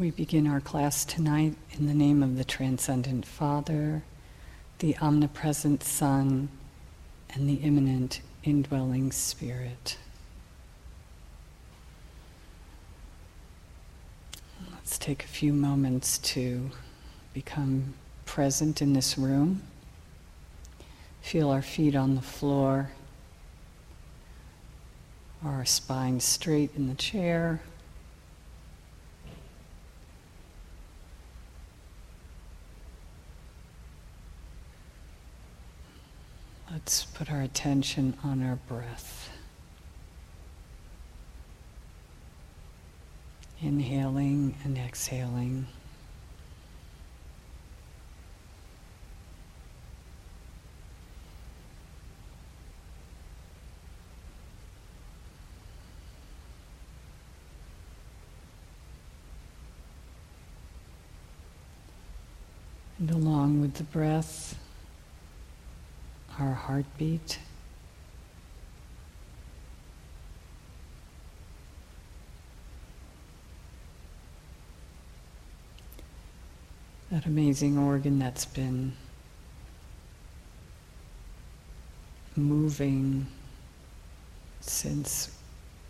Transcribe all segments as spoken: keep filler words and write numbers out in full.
We begin our class tonight in the name of the Transcendent Father, the Omnipresent Son, and the Immanent Indwelling Spirit. Let's take a few moments to become present in this room. Feel our feet on the floor, our spine straight in the chair. Let's put our attention on our breath. Inhaling and exhaling. And along with the breath, our heartbeat. That amazing organ that's been moving since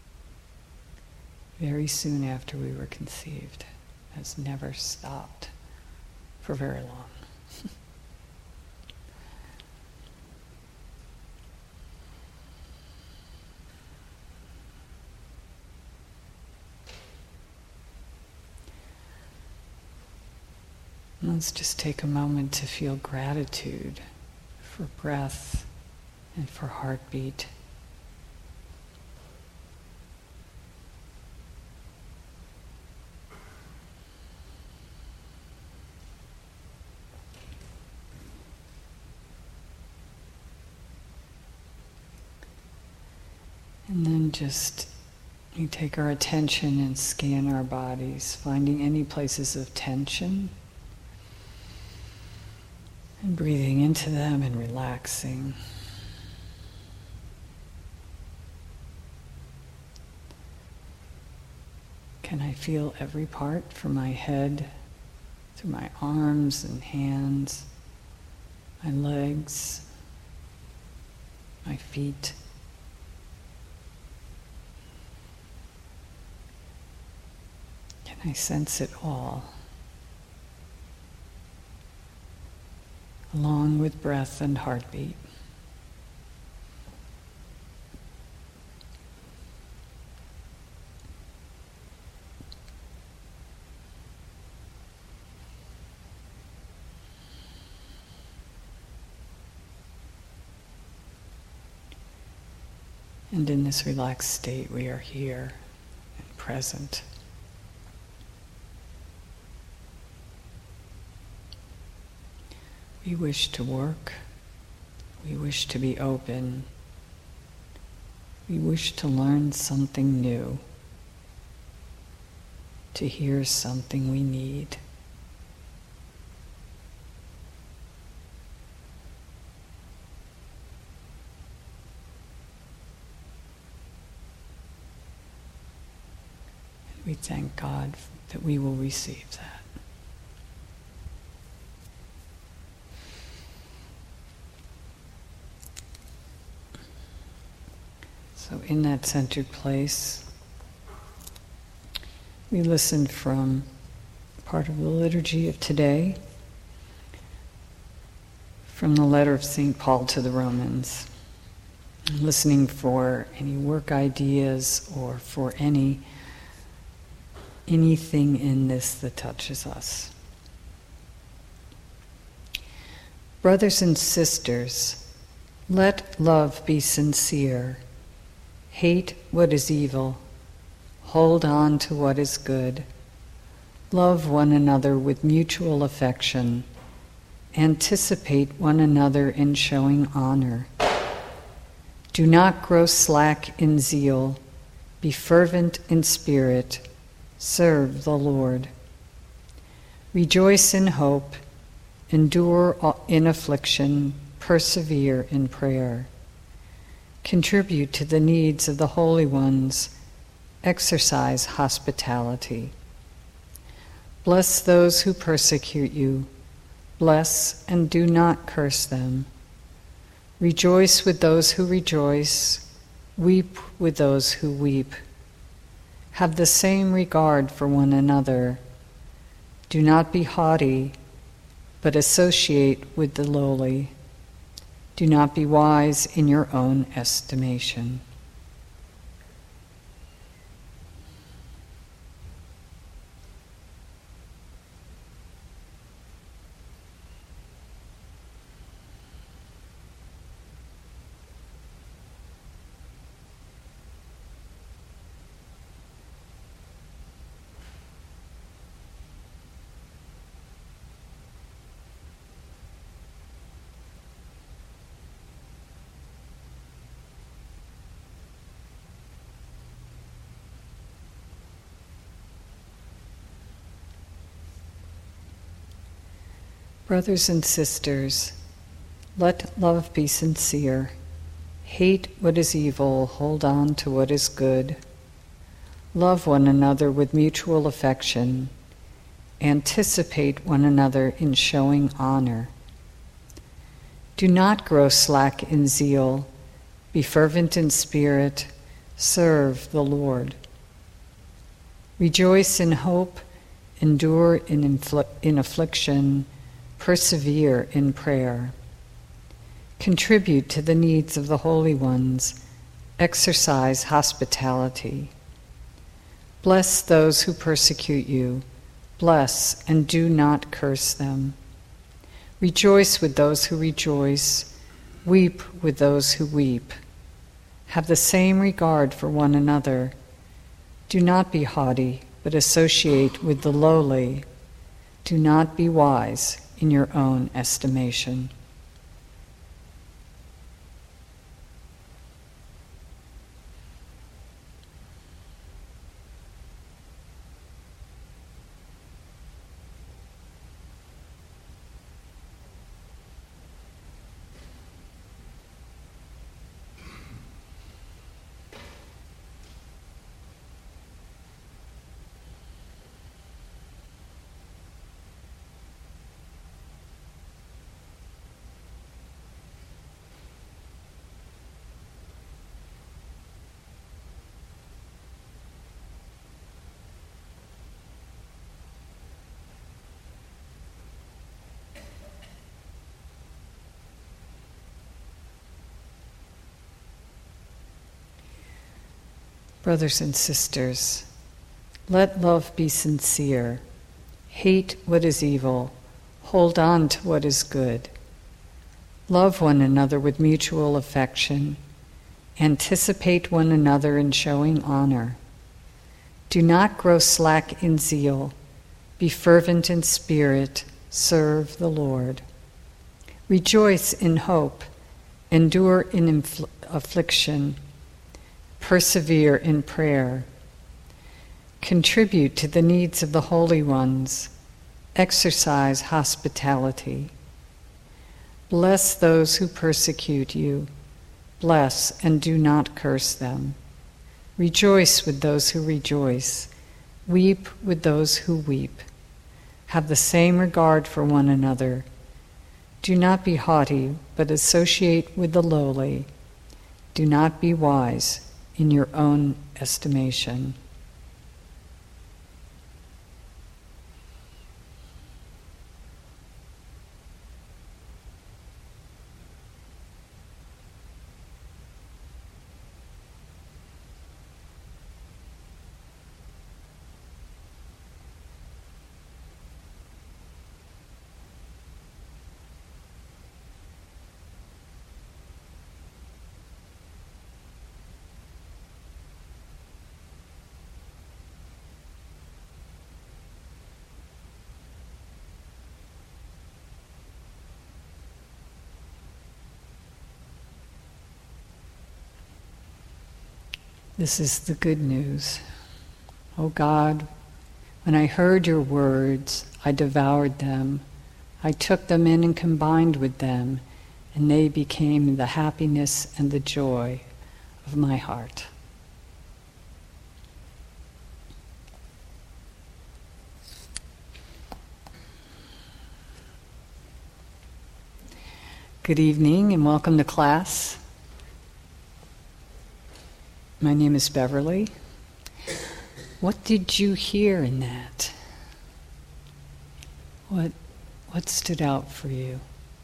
very soon after we were conceived, has never stopped for very long. Let's just take a moment to feel gratitude for breath and for heartbeat. And then just we take our attention and scan our bodies, finding any places of tension. And breathing into them and relaxing. Can I feel every part from my head, through my arms and hands, my legs, my feet? Can I sense it all? Along with breath and heartbeat. And in this relaxed state, we are here and present. We wish to work, we wish to be open, we wish to learn something new, to hear something we need. And we thank God that we will receive that. So in that centered place, we listened from part of the liturgy of today, from the letter of Saint Paul to the Romans, listening for any work ideas or for any anything in this that touches us. Brothers and sisters, let love be sincere. Hate what is evil. Hold on to what is good. Love one another with mutual affection. Anticipate one another in showing honor. Do not grow slack in zeal. Be fervent in spirit. Serve the Lord. Rejoice in hope. Endure in affliction. Persevere in prayer. Contribute to the needs of the holy ones. Exercise hospitality. Bless those who persecute you. Bless and do not curse them. Rejoice with those who rejoice. Weep with those who weep. Have the same regard for one another. Do not be haughty, but associate with the lowly. Do not be wise in your own estimation. Brothers and sisters, let love be sincere. Hate what is evil, hold on to what is good. Love one another with mutual affection. Anticipate one another in showing honor. Do not grow slack in zeal. Be fervent in spirit. Serve the Lord. Rejoice in hope. Endure in, infl- in affliction. Persevere in prayer. Contribute to the needs of the holy ones. Exercise hospitality. Bless those who persecute you. Bless and do not curse them. Rejoice with those who rejoice. Weep with those who weep. Have the same regard for one another. Do not be haughty, but associate with the lowly. Do not be wise in your own estimation. Brothers and sisters, let love be sincere. Hate what is evil. Hold on to what is good. Love one another with mutual affection. Anticipate one another in showing honor. Do not grow slack in zeal. Be fervent in spirit. Serve the Lord. Rejoice in hope. Endure in infl- affliction. Persevere in prayer. Contribute to the needs of the holy ones. Exercise hospitality. Bless those who persecute you. Bless and do not curse them. Rejoice with those who rejoice. Weep with those who weep. Have the same regard for one another. Do not be haughty, but associate with the lowly. Do not be wise in your own estimation. This is the good news. O God, when I heard your words, I devoured them. I took them in and combined with them, and they became the happiness and the joy of my heart. Good evening and welcome to class. My name is Beverly. What did you hear in that? What, what stood out for you?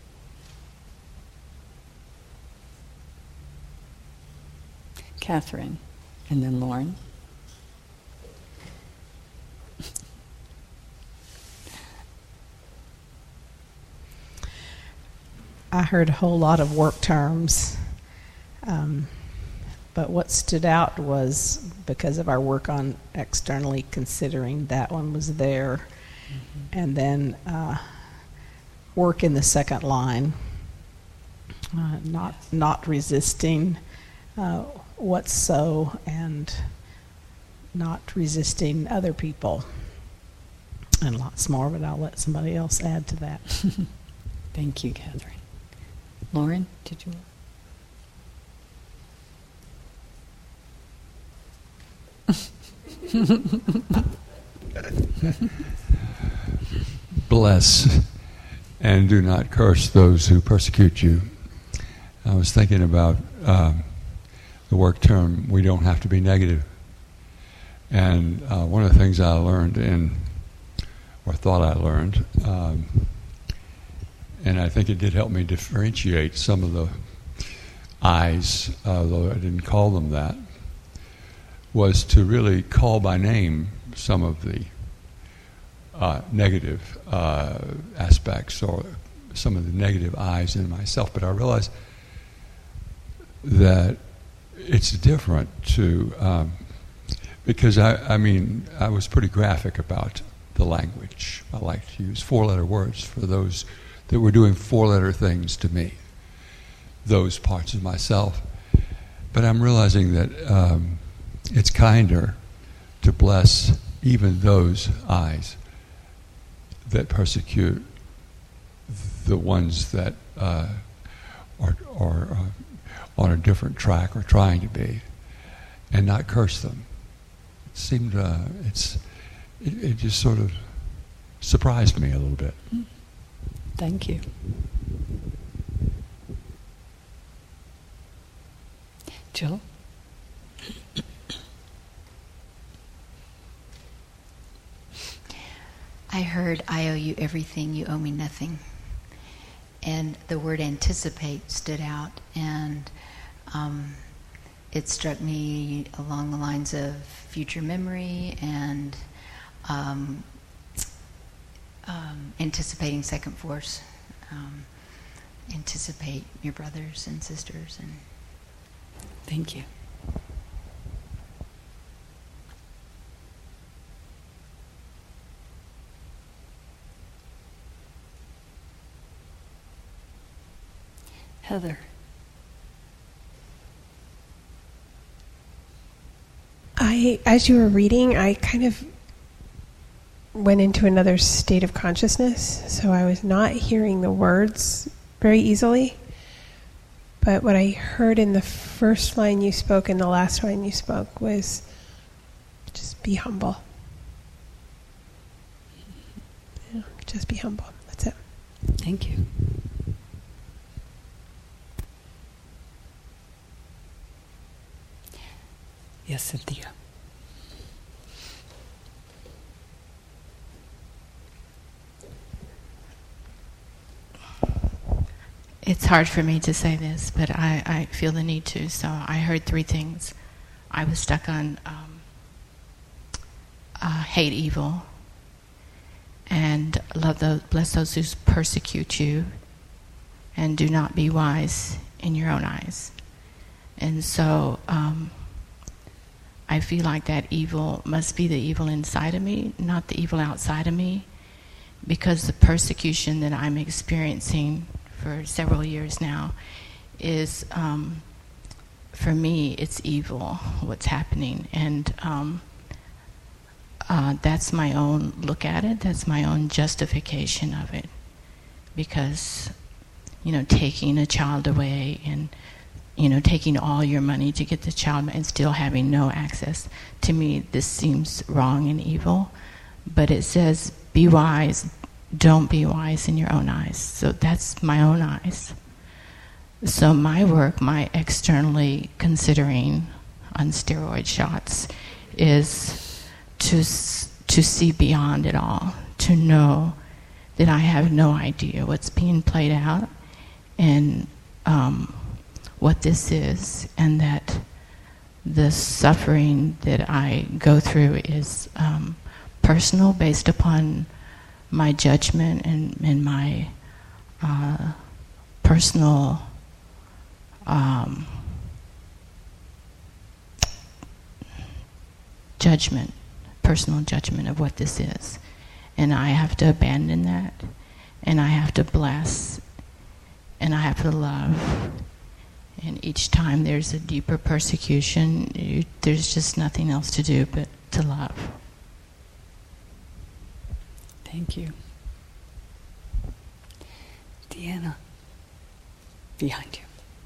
Catherine, and then Lauren. I heard a whole lot of work terms, um, but what stood out was because of our work on externally considering, that one was there. Mm-hmm. And then uh, work in the second line, uh, not yes. not resisting uh, what's so, and not resisting other people, and lots more, but I'll let somebody else add to that. Thank you, Catherine. Lauren, did you? Bless and do not curse those who persecute you. I was thinking about um, the work term, we don't have to be negative. And uh, one of the things I learned in, or thought I learned, um, and I think it did help me differentiate some of the I's, uh, though I didn't call them that, was to really call by name some of the uh, negative uh, aspects or some of the negative I's in myself. But I realized that it's different to, um, because I, I mean, I was pretty graphic about the language. I like to use four-letter words for those that were doing four-letter things to me, those parts of myself. But I'm realizing that um, it's kinder to bless even those eyes that persecute the ones that uh, are, are uh, on a different track or trying to be, and not curse them. It seemed, uh, it's, it, it just sort of surprised me a little bit. Thank you. Jill? I heard, I owe you everything, you owe me nothing. And the word anticipate stood out, and um, it struck me along the lines of future memory and um, Um, anticipating second force, um, anticipate your brothers and sisters, and thank you. Heather. I, as you were reading, I kind of went into another state of consciousness, so I was not hearing the words very easily. But what I heard in the first line you spoke and the last line you spoke was just be humble. Yeah, just be humble. That's it. Thank you. Yes, Cynthia. It's hard for me to say this, but I, I feel the need to. So I heard three things. I was stuck on um, uh, hate evil, and love those, bless those who persecute you, and do not be wise in your own eyes. And so um, I feel like that evil must be the evil inside of me, not the evil outside of me, because the persecution that I'm experiencing for several years now is, um, for me, it's evil, what's happening. And um, uh, that's my own look at it. That's my own justification of it. Because, you know, taking a child away and, you know, taking all your money to get the child and still having no access, to me, this seems wrong and evil. But it says, be wise. Don't be wise in your own eyes. So that's my own eyes. So my work, my externally considering on steroid shots, is to to see beyond it all, to know that I have no idea what's being played out and um, what this is, and that the suffering that I go through is um, personal, based upon my judgment and, and my uh, personal um, judgment, personal judgment of what this is. And I have to abandon that, and I have to bless, and I have to love. And each time there's a deeper persecution, you, there's just nothing else to do but to love. Thank you. Deanna, behind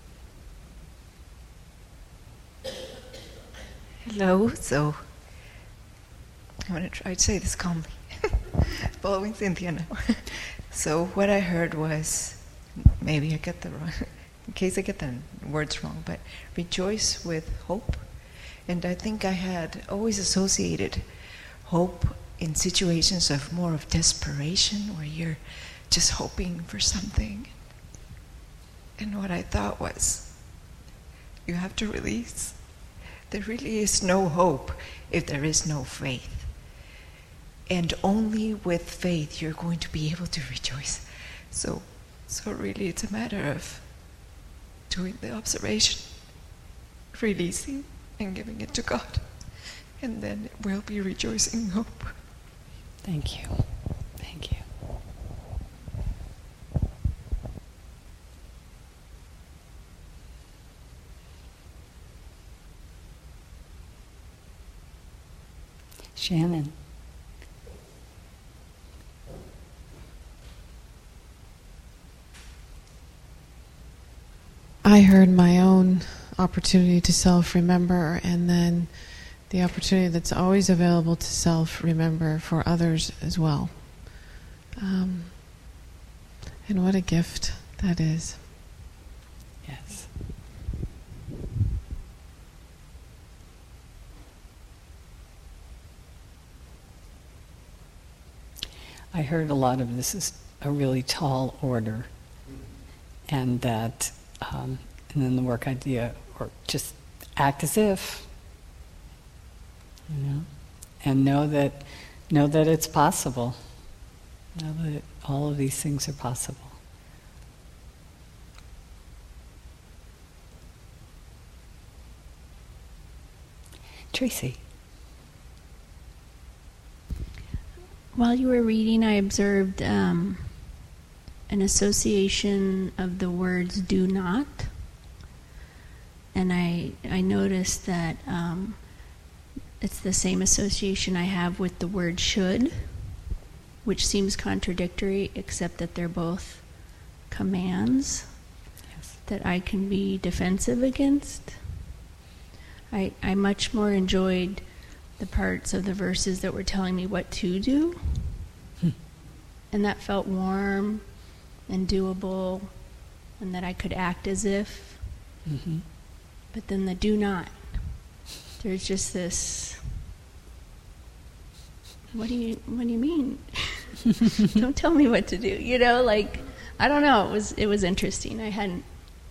you. Hello. So I'm going to try to say this calmly, following Cynthia now. So what I heard was, maybe I get the wrong, in case I get the words wrong, but rejoice with hope. And I think I had always associated hope in situations of more of desperation, where you're just hoping for something. And what I thought was, you have to release. There really is no hope if there is no faith. And only with faith you're going to be able to rejoice. So, so really it's a matter of doing the observation, releasing and giving it to God. And then it will be rejoicing hope. Thank you. Thank you. Shannon. I heard my own opportunity to self-remember, and then the opportunity that's always available to self-remember for others as well. Um, and what a gift that is. Yes. I heard a lot of this is a really tall order, and that, um, and then the work idea, or just act as if, you know, and know that, know that it's possible. Know that all of these things are possible. Tracy. While you were reading, I observed um, an association of the words "do not," and I I noticed that um, it's the same association I have with the word "should," which seems contradictory, except that they're both commands yes. that I can be defensive against. I I much more enjoyed the parts of the verses that were telling me what to do. Hmm. And that felt warm and doable, and that I could act as if. Mm-hmm. But then the do not, there's just this, what do you what do you mean? Don't tell me what to do. You know, like, I don't know, it was it was interesting. I hadn't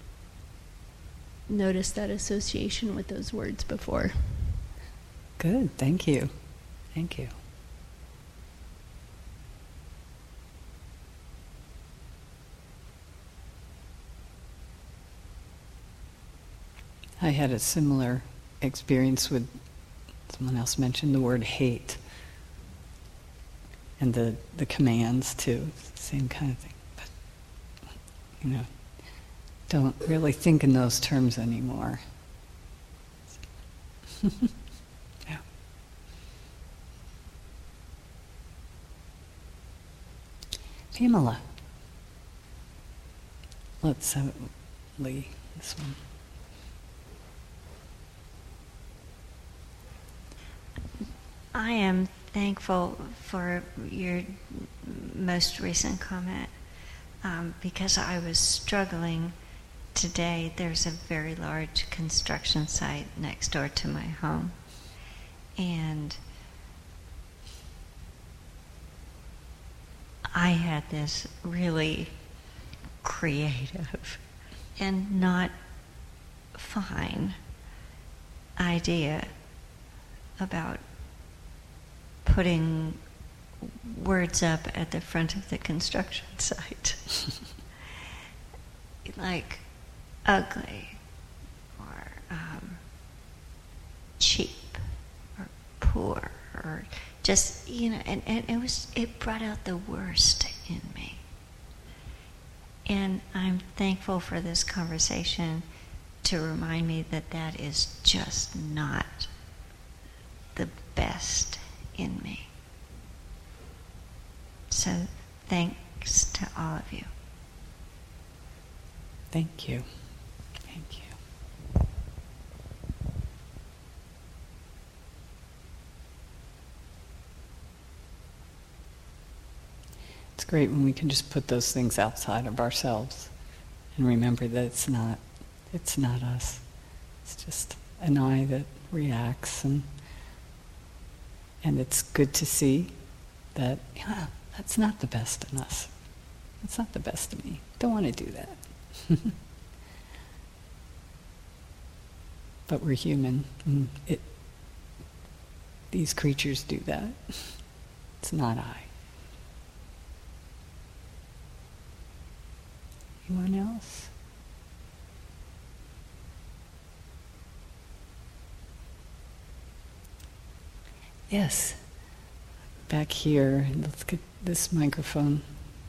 noticed that association with those words before. Good, thank you. Thank you. I had a similar experience with, someone else mentioned the word hate, and the, the commands too, same kind of thing. But, you know, don't really think in those terms anymore. Pamela. Let's have Lee, this one. I am thankful for your most recent comment um, because I was struggling today there's a very large construction site next door to my home. And I had this really creative and not fine idea about putting words up at the front of the construction site. Like ugly or um, cheap or poor or just, you know, and, and it was, it brought out the worst in me. And I'm thankful for this conversation to remind me that that is just not the best in me. So thanks to all of you. Thank you. Thank you. It's great when we can just put those things outside of ourselves and remember that it's not, it's not us. It's just an I that reacts, and and it's good to see that, yeah, that's not the best in us. That's not the best of me. Don't want to do that. But we're human. And it, these creatures do that. It's not I. Anyone else? Yes. Back here. Let's get this microphone.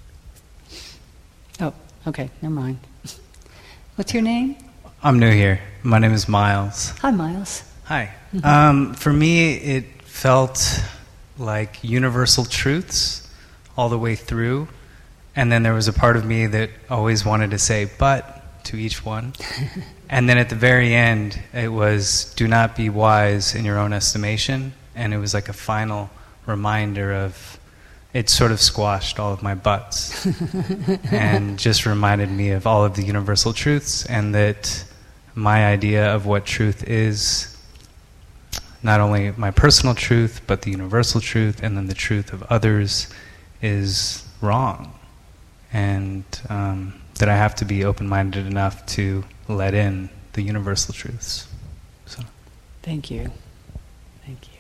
Oh, okay, never mind. What's your name? I'm new here. My name is Miles. Hi, Miles. Hi. Mm-hmm. Um, for me, it felt like universal truths all the way through. And then there was a part of me that always wanted to say, but, to each one. And then at the very end, it was, do not be wise in your own estimation. And it was like a final reminder of, it sort of squashed all of my buts and just reminded me of all of the universal truths, and that my idea of what truth is, not only my personal truth, but the universal truth, and then the truth of others, is wrong. And um, that I have to be open-minded enough to let in the universal truths. So. Thank you. Thank you.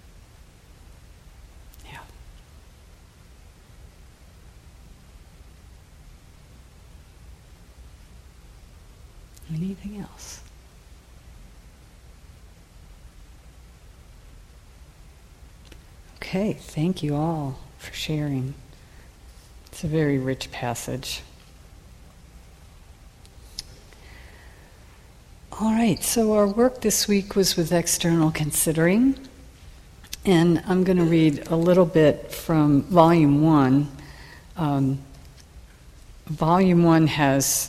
Yeah. Anything else? Okay, thank you all for sharing. It's a very rich passage. All right, so our work this week was with external considering, and I'm going to read a little bit from Volume One. Um, volume One has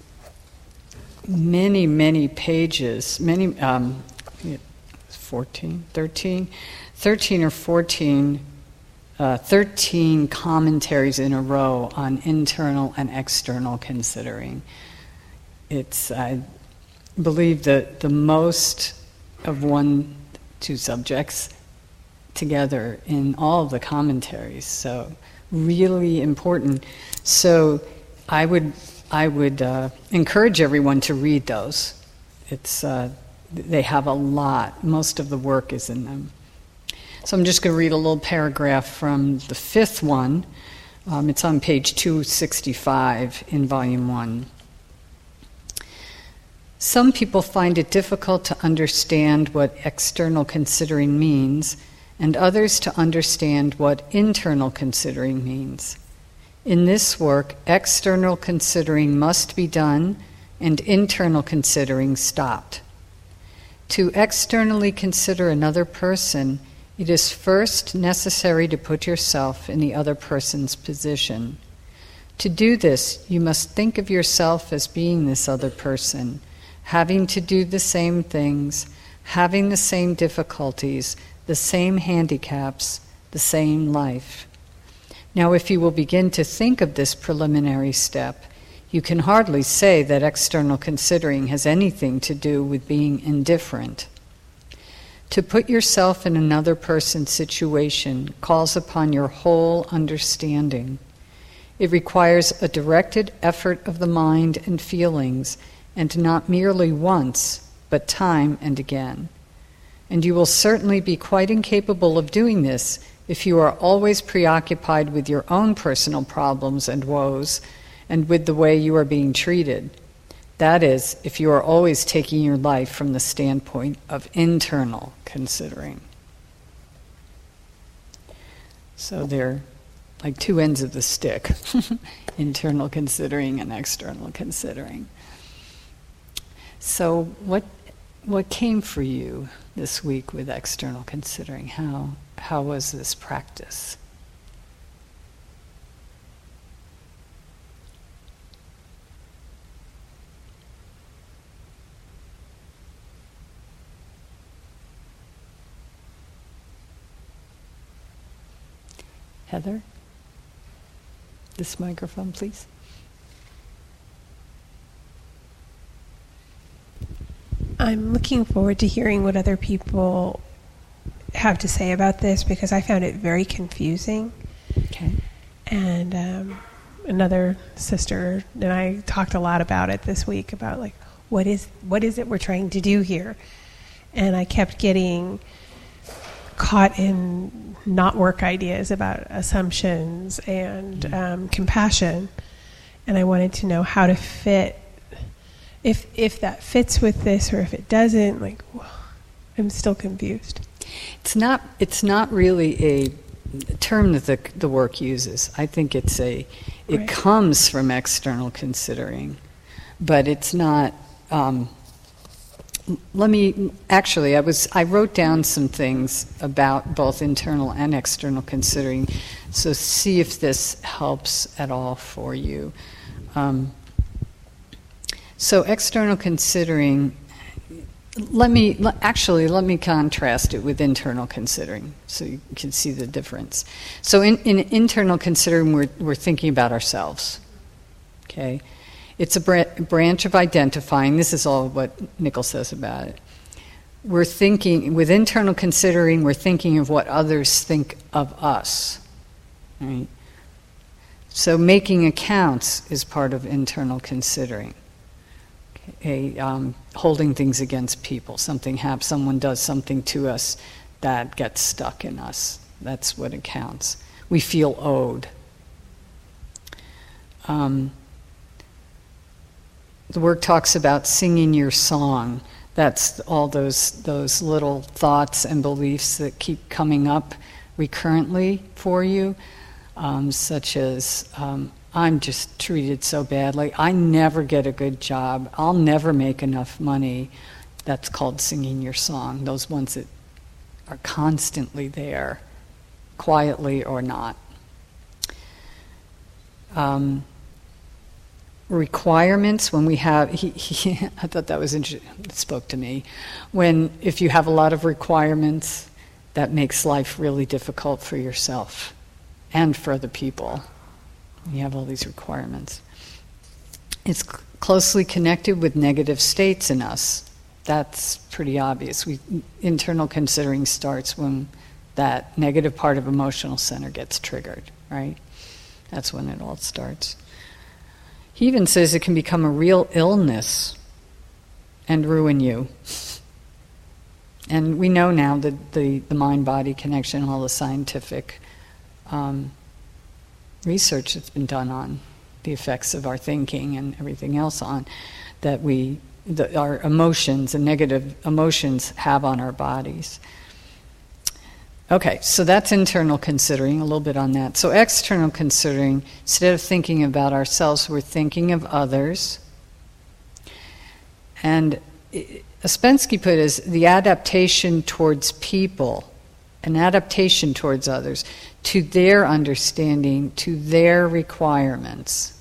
many, many pages, many, um, fourteen, thirteen, thirteen or fourteen, uh, thirteen commentaries in a row on internal and external considering. It's, I believe, that the most of one, two subjects together in all of the commentaries, so really important. So I would I would uh, encourage everyone to read those. It's uh, they have a lot. Most of the work is in them. So I'm just going to read a little paragraph from the fifth one. Um, it's on page two sixty-five in Volume One. Some people find it difficult to understand what external considering means, and others to understand what internal considering means. In this work, external considering must be done and internal considering stopped. To externally consider another person, it is first necessary to put yourself in the other person's position. To do this, you must think of yourself as being this other person, having to do the same things, having the same difficulties, the same handicaps, the same life. Now, if you will begin to think of this preliminary step, You can hardly say that external considering has anything to do with being indifferent. To put yourself in another person's situation calls upon your whole understanding. It requires a directed effort of the mind and feelings, and not merely once, but time and again. And you will certainly be quite incapable of doing this if you are always preoccupied with your own personal problems and woes, and with the way you are being treated. That is, if you are always taking your life from the standpoint of internal considering. So they're like two ends of the stick, internal considering and external considering. So what what came for you this week with external considering? How how was this practice? Heather? This microphone, please. I'm looking forward to hearing what other people have to say about this, because I found it very confusing. Okay. And um, another sister and I talked a lot about it this week, about like, what is what is it we're trying to do here? And I kept getting caught in not work ideas about assumptions and mm-hmm. um, compassion, and I wanted to know how to fit, if if that fits with this or if it doesn't. Like, I'm still confused. It's not. It's not really a term that the the work uses. I think it's a. It right. comes from external considering, but it's not. Um, Let me, actually, I was, I wrote down some things about both internal and external considering, so see if this helps at all for you. Um, so external considering, let me, actually, let me contrast it with internal considering, so you can see the difference. So in, in internal considering, we're, we're thinking about ourselves, okay? It's a branch of identifying. This is all what Nichols says about it. We're thinking, with internal considering, we're thinking of what others think of us. Right? So making accounts is part of internal considering. Okay, um, holding things against people. Something happens, someone does something to us that gets stuck in us. That's what it counts. We feel owed. Um, The work talks about singing your song. That's all those those little thoughts and beliefs that keep coming up recurrently for you, um, such as, um, I'm just treated so badly, I never get a good job, I'll never make enough money. That's called singing your song, those ones that are constantly there, quietly or not. Um, requirements, when we have, he, he, I thought that was interesting, it spoke to me. When, if you have a lot of requirements, that makes life really difficult for yourself and for other people. You have all these requirements. It's cl- closely connected with negative states in us. That's pretty obvious. We, internal considering starts when that negative part of emotional center gets triggered, right? That's when it all starts. He even says it can become a real illness and ruin you. And we know now that the, the mind-body connection, all the scientific um, research that's been done on the effects of our thinking and everything else on that we, the, our emotions and negative emotions have on our bodies. Okay, so that's internal considering, a little bit on that. So external considering, instead of thinking about ourselves, we're thinking of others. And Ouspensky put it as the adaptation towards people, an adaptation towards others, to their understanding, to their requirements.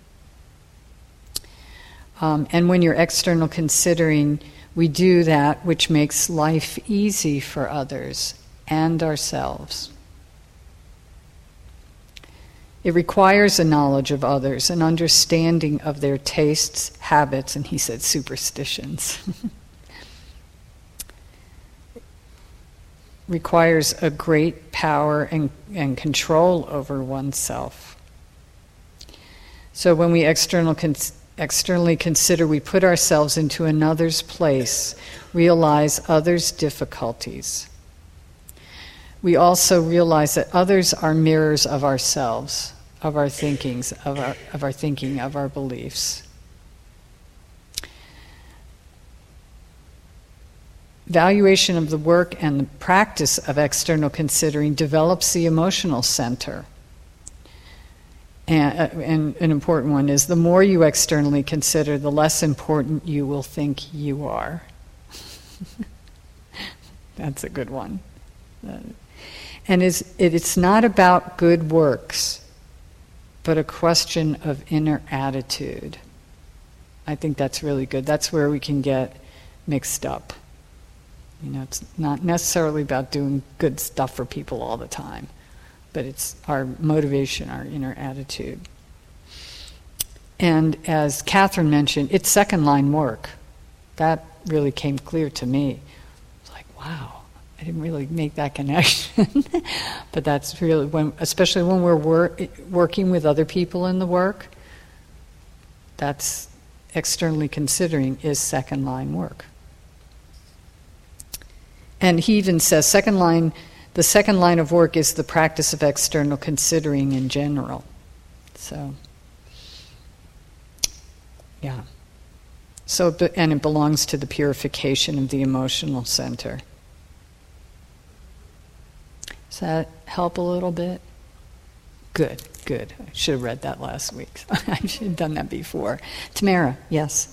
Um, and when you're external considering, we do that which makes life easy for others and ourselves. It requires a knowledge of others, an understanding of their tastes, habits, and he said superstitions. Requires a great power and, and control over oneself. So when we external cons- externally consider, we put ourselves into another's place, realize others' difficulties. We also realize that others are mirrors of ourselves, of our thinkings, of our of our thinking, of our beliefs. Valuation of the work and the practice of external considering develops the emotional center. And, uh, and an important one is the more you externally consider, the less important you will think you are. That's a good one. Uh, and is, it, it's not about good works, but a question of inner attitude. I think that's really good. That's where we can get mixed up. You know, it's not necessarily about doing good stuff for people all the time, but it's our motivation, our inner attitude. And as Catherine mentioned, it's second line work. That really came clear to me. It's like, wow, I didn't really make that connection. But that's really, when, especially when we're wor- working with other people in the work, that's externally considering is second line work. And he even says second line, the second line of work is the practice of external considering in general. So, yeah. So, and it belongs to the purification of the emotional center. Does that help a little bit? Good, good. I should have read that last week. I should have done that before. Tamara, yes.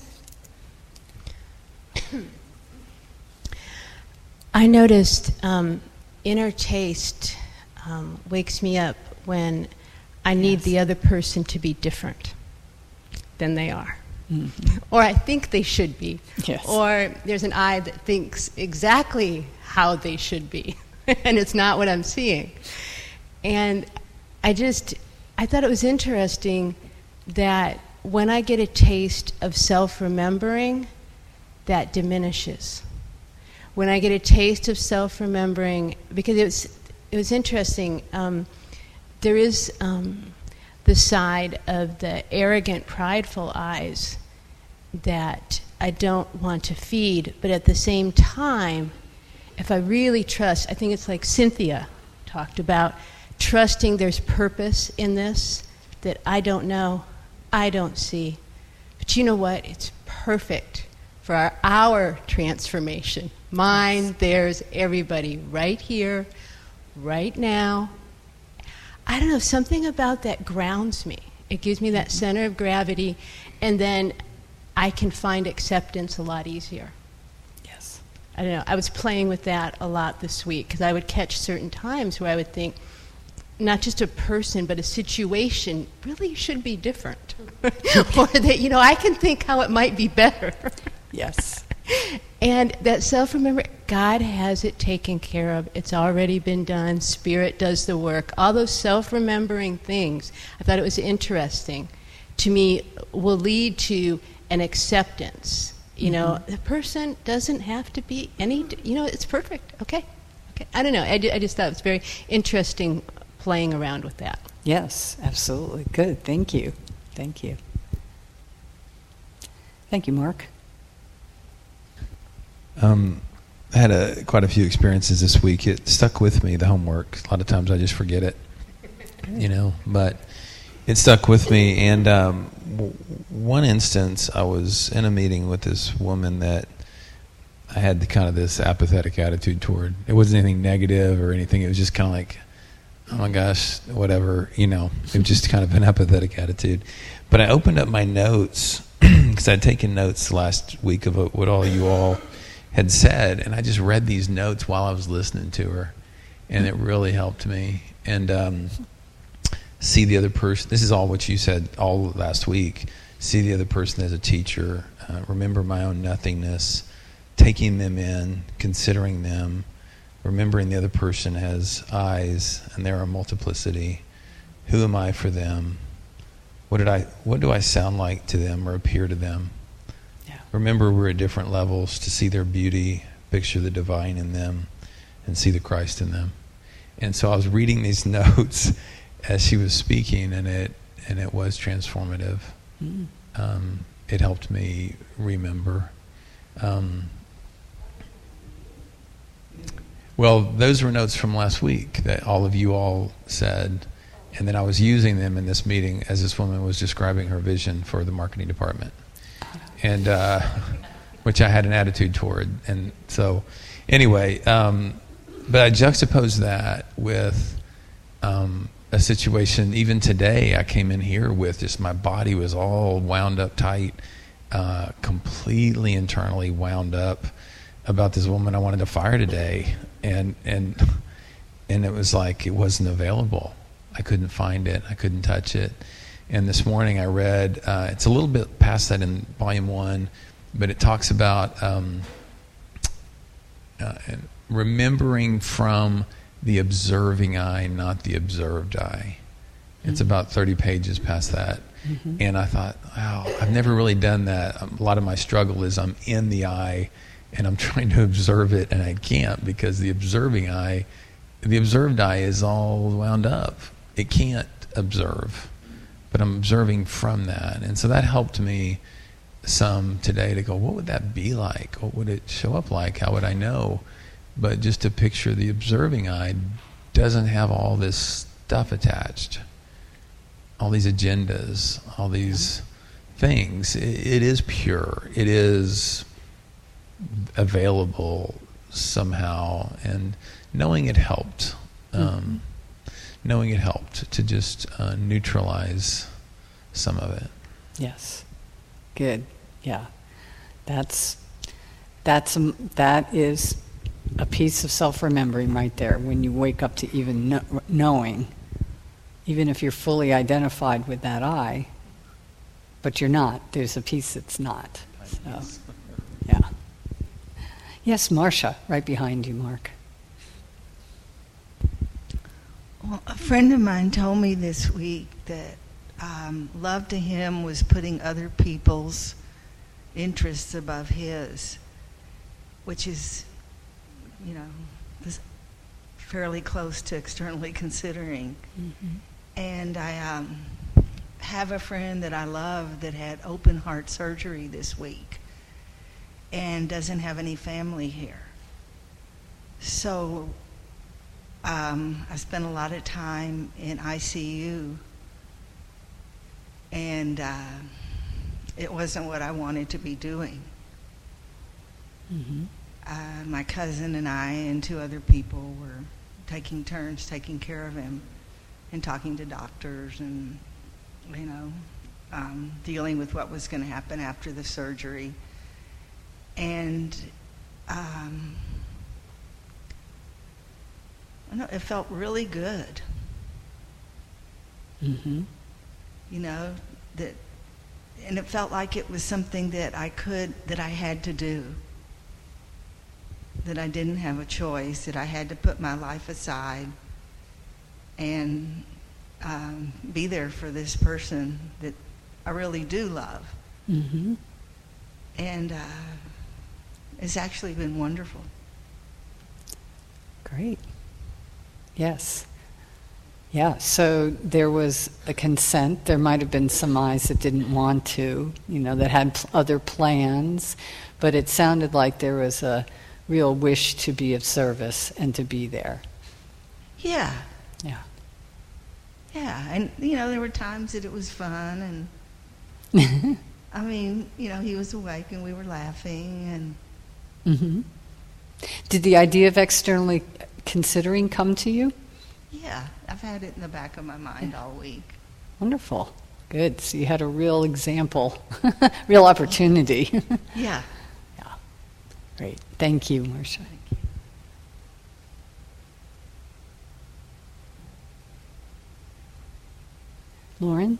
I noticed um, inner taste um, wakes me up when I need yes. the other person to be different than they are. Mm-hmm. Or I think they should be. Yes. Or there's an I that thinks exactly how they should be, and it's not what I'm seeing. And I just, I thought it was interesting that when I get a taste of self-remembering, that diminishes. When I get a taste of self-remembering, because it was, it was interesting, um, there is um, the side of the arrogant, prideful eyes that I don't want to feed, but at the same time, if I really trust, I think it's like Cynthia talked about, trusting there's purpose in this that I don't know, I don't see. But you know what? It's perfect for our, our transformation. Mine, theirs, everybody, right here, right now. I don't know, something about that grounds me. It gives me that center of gravity, and then I can find acceptance a lot easier. Yes. I don't know, I was playing with that a lot this week, because I would catch certain times where I would think, not just a person, but a situation really should be different. Or that, you know, I can think how it might be better. Yes. And that self-remember, God has it taken care of. It's already been done. Spirit does the work. All those self-remembering things, I thought it was interesting, to me, will lead to an acceptance. You mm-hmm. know, the person doesn't have to be any, you know, it's perfect. Okay. Okay. I don't know. I, I just thought it was very interesting playing around with that. Yes, absolutely. Good. Thank you. Thank you. Thank you, Mark. Um, I had a, quite a few experiences this week. It stuck with me, the homework. A lot of times I just forget it, you know, but it stuck with me. And um, w- one instance, I was in a meeting with this woman that I had the, kind of this apathetic attitude toward. It wasn't anything negative or anything. It was just kind of like, oh my gosh, whatever, you know. It was just kind of an apathetic attitude. But I opened up my notes, because I'd taken notes last week of what all you all had said, and I just read these notes while I was listening to her, and it really helped me. And um, see the other person, this is all what you said all last week, see the other person as a teacher, uh, remember my own nothingness, taking them in, considering them, remembering the other person has eyes, and there are multiplicity, Who am I for them? What did I? What do I sound like to them or appear to them? Yeah. Remember, we're at different levels to see their beauty, picture the divine in them, and see the Christ in them. And so I was reading these notes as she was speaking, and it and it was transformative. Mm. Um, it helped me remember. Um, well, those were notes from last week that all of you all said. And then I was using them in this meeting as this woman was describing her vision for the marketing department, and uh, which I had an attitude toward. And so, anyway, um, but I juxtaposed that with um, a situation. Even today, I came in here with just my body was all wound up tight, uh, completely internally wound up about this woman I wanted to fire today, and and and it was like it wasn't available. I couldn't find it. I couldn't touch it. And this morning I read, uh, it's a little bit past that in volume one, but it talks about um, uh, remembering from the observing eye, not the observed eye. It's mm-hmm. about thirty pages past that. Mm-hmm. And I thought, wow, I've never really done that. A lot of my struggle is I'm in the eye and I'm trying to observe it, and I can't, because the observing eye, the observed eye is all wound up. It can't observe, but I'm observing from that. And so that helped me some today to go, what would that be like? What would it show up like? How would I know? But just to picture the observing eye doesn't have all this stuff attached, all these agendas, all these things. It, it is pure. It is available somehow. And knowing it helped. Um, mm-hmm. Knowing it helped to just uh, neutralize some of it. Yes, good. Yeah, that's that's um, that is a piece of self-remembering right there. When you wake up to even know, knowing, even if you're fully identified with that I, but you're not. There's a piece that's not. So, yeah. Yes, Marcia, right behind you, Mark. Well, a friend of mine told me this week that um, love to him was putting other people's interests above his, which is, you know, fairly close to externally considering. Mm-hmm. And I um, have a friend that I love that had open heart surgery this week and doesn't have any family here. So Um, I spent a lot of time in I C U, and uh, it wasn't what I wanted to be doing. Mm-hmm. Uh, my cousin and I and two other people were taking turns taking care of him and talking to doctors and, you know, um, dealing with what was going to happen after the surgery. And um, No, it felt really good. Mm-hmm. You know, that, and it felt like it was something that I could, that I had to do. That I didn't have a choice, that I had to put my life aside and um, be there for this person that I really do love. Mm-hmm. And uh, it's actually been wonderful. Great. Yes. Yeah, so there was a consent. There might have been some eyes that didn't want to, you know, that had pl- other plans, but it sounded like there was a real wish to be of service and to be there. Yeah. Yeah. Yeah, and, you know, there were times that it was fun, and, I mean, you know, he was awake and we were laughing, and... Mm-hmm. Did the idea of externally considering come to you? Yeah, I've had it in the back of my mind yeah. all week. Wonderful. Good. So you had a real example, real opportunity. Yeah. Yeah. Great. Thank you, Marcia. Thank you. Lauren?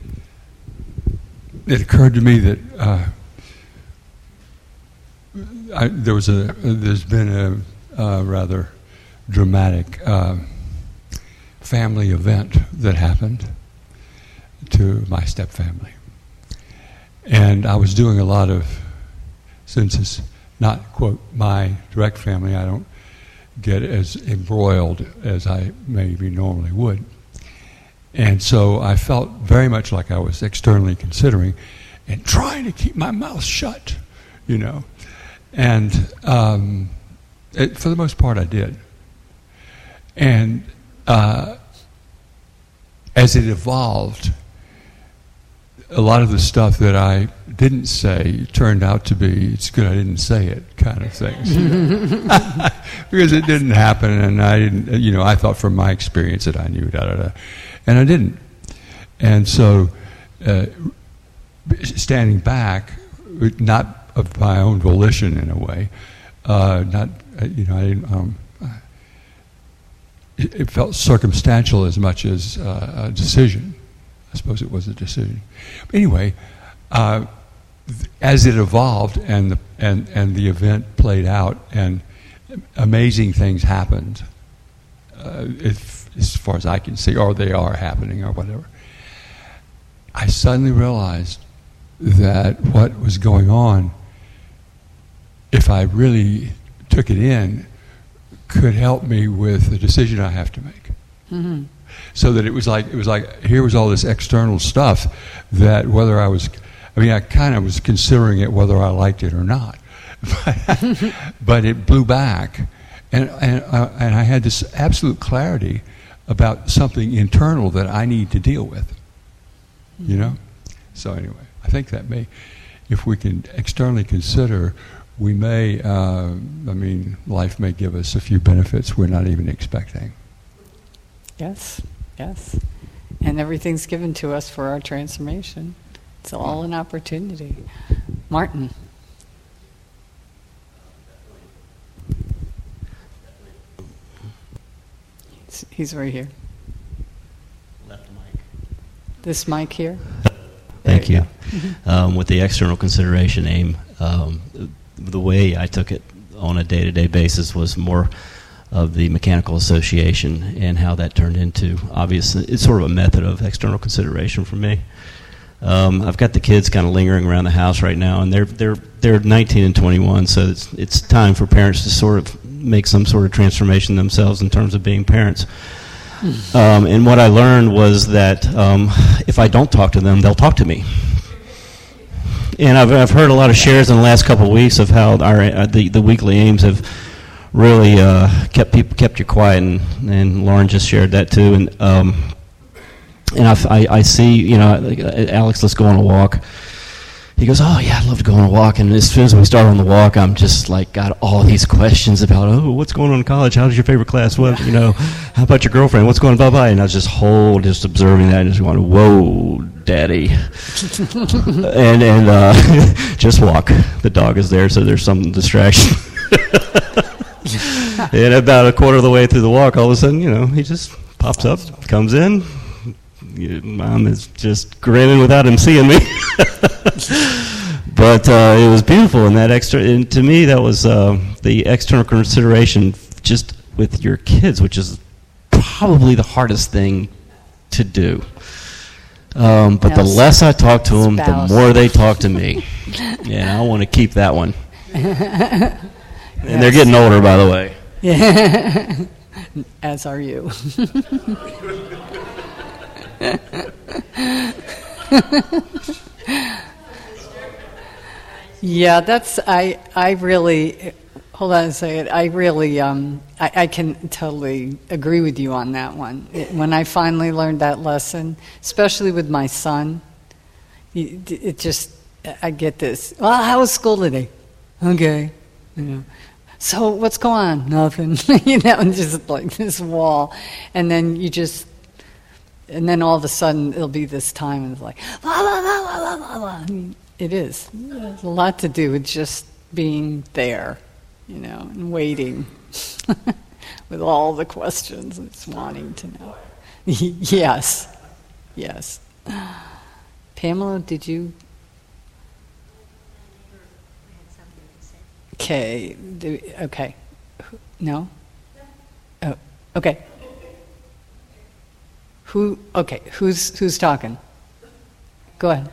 It occurred to me that uh, I, there was a, there's been a, a rather dramatic uh, family event that happened to my stepfamily. And I was doing a lot of, since it's not, quote, my direct family, I don't get as embroiled as I maybe normally would. And so I felt very much like I was externally considering and trying to keep my mouth shut, you know. And um, it, for the most part, I did. And uh, as it evolved, a lot of the stuff that I didn't say turned out to be, it's good I didn't say it kind of things. You know? Because it didn't happen, and I didn't, you know, I thought from my experience that I knew, da da da. And I didn't. And so, uh, standing back, not of my own volition in a way, uh, not, uh, you know, I didn't, um, it, it felt circumstantial as much as uh, a decision. I suppose it was a decision. But anyway, uh, th- as it evolved and the, and, and the event played out and amazing things happened, uh, if, as far as I can see, or they are happening or whatever, I suddenly realized that what was going on, if I really took it in, could help me with the decision I have to make. Mm-hmm. So that it was like it was like here was all this external stuff that whether I was, I mean I kind of was considering it whether I liked it or not, but, but it blew back, and and uh, and I had this absolute clarity about something internal that I need to deal with, you know. So anyway, I think that may, if we can externally consider, we may, uh, I mean, life may give us a few benefits we're not even expecting. Yes, yes. And everything's given to us for our transformation. It's all an opportunity. Martin. He's, he's right here. Left mic. This mic here? Thank you. Um, with the external consideration aim, um, the way I took it on a day-to-day basis was more of the mechanical association and how that turned into, obviously, it's sort of a method of external consideration for me. Um, I've got the kids kind of lingering around the house right now, and they're they're they're nineteen and twenty-one, so it's it's time for parents to sort of make some sort of transformation themselves in terms of being parents. Um, and what I learned was that um, if I don't talk to them, they'll talk to me. And I've I've heard a lot of shares in the last couple of weeks of how our uh, the the weekly aims have really uh, kept people kept you quiet, and, and Lauren just shared that too. And um, and I, I, I see, you know, Alex, let's go on a walk. He goes, oh yeah, I'd love to go on a walk. And as soon as we start on the walk, I'm just like got all these questions about, oh, what's going on in college? How's your favorite class? What, you know, how about your girlfriend? What's going on? Bye bye. And I was just whole, just observing that and just going, whoa, daddy. and and uh, just walk. The dog is there, so there's some distraction. And about a quarter of the way through the walk, all of a sudden, you know, he just pops up, comes in. Mom is just grinning without him seeing me. But uh, it was beautiful, and that extra, and to me, that was uh, the external consideration just with your kids, which is probably the hardest thing to do. Um, but the less I talk to them, the more they talk to me. And I want to keep that one. And yes. They're getting older, by the way. Yeah. As are you. Yeah, that's, I, I really, hold on a second, I really, um, I, I can totally agree with you on that one. It, when I finally learned that lesson, especially with my son, it, it just, I get this, well, how was school today? Okay, you know. So what's going on? Nothing. You know, and just like this wall. And then you just, and then all of a sudden it'll be this time and it's like, la la la la la la la. I mean, it is. There's a lot to do with just being there, you know, and waiting with all the questions it's wanting to know. Yes. Yes. Pamela, did you? Okay. Okay. Do, okay. No? Oh, okay. Who? Okay. Who's who's talking? Go ahead.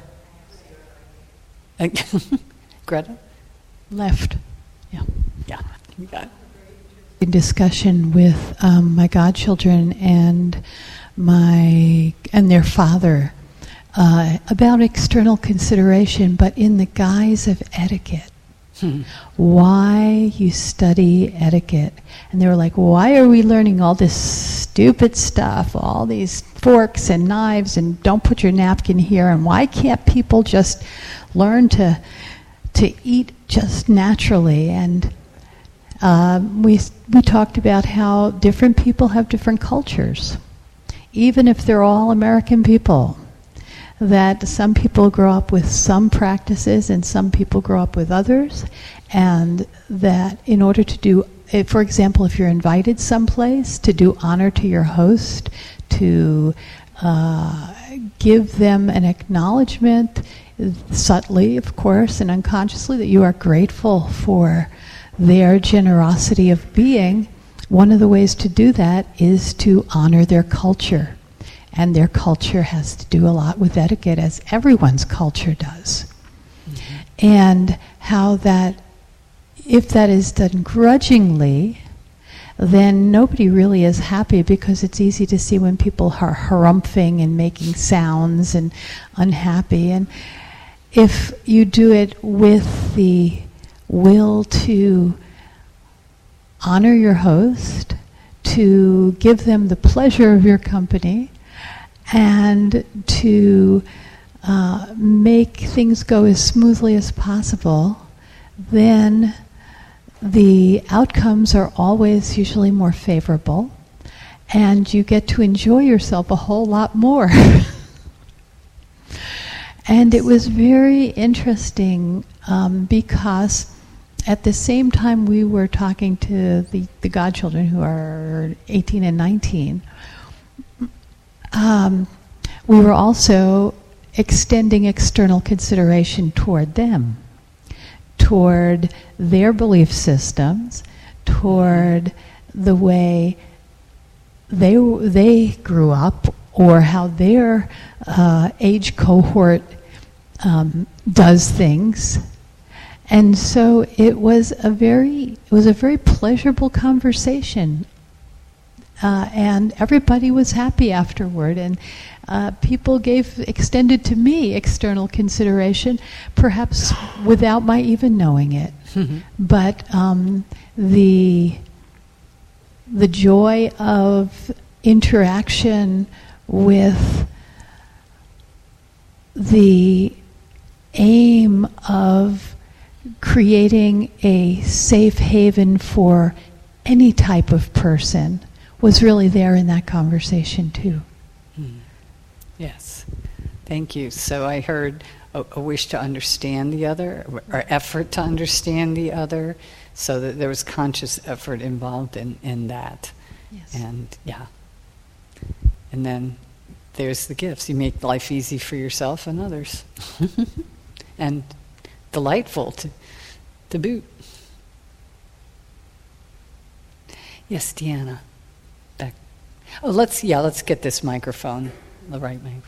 Greta? Left. Yeah. Yeah. You got it. In discussion with um, my godchildren and my and their father uh, about external consideration, but in the guise of etiquette. Hmm. Why you study etiquette? And they were like, why are we learning all this stupid stuff, all these forks and knives, and don't put your napkin here, and why can't people just learn to to eat just naturally? And um, we we talked about how different people have different cultures, even if they're all American people. That some people grow up with some practices and some people grow up with others, and that in order to do, for example, if you're invited someplace, to do honor to your host, to uh, give them an acknowledgement, subtly, of course, and unconsciously, that you are grateful for their generosity of being. One of the ways to do that is to honor their culture. And their culture has to do a lot with etiquette, as everyone's culture does. Mm-hmm. And how that, if that is done grudgingly, then nobody really is happy, because it's easy to see when people are harumphing and making sounds and unhappy. And if you do it with the will to honor your host, to give them the pleasure of your company, and to uh, make things go as smoothly as possible, then the outcomes are always usually more favorable, and you get to enjoy yourself a whole lot more. And it was very interesting um, because at the same time we were talking to the, the godchildren, who are eighteen and nineteen, Um, we were also extending external consideration toward them, toward their belief systems, toward the way they they grew up, or how their uh, age cohort um, does things. And so it was a very it was a very pleasurable conversation. Uh, and everybody was happy afterward, and uh, people gave extended to me external consideration, perhaps without my even knowing it. Mm-hmm. But um, the the joy of interaction with the aim of creating a safe haven for any type of person was really there in that conversation too. Mm. Yes, thank you. So I heard a, a wish to understand the other, or effort to understand the other, so that there was conscious effort involved in, in that. Yes. And yeah. And then there's the gifts. You make life easy for yourself and others. And delightful to, to boot. Yes, Deanna. Back. Oh, let's, yeah, let's get this microphone, the right microphone.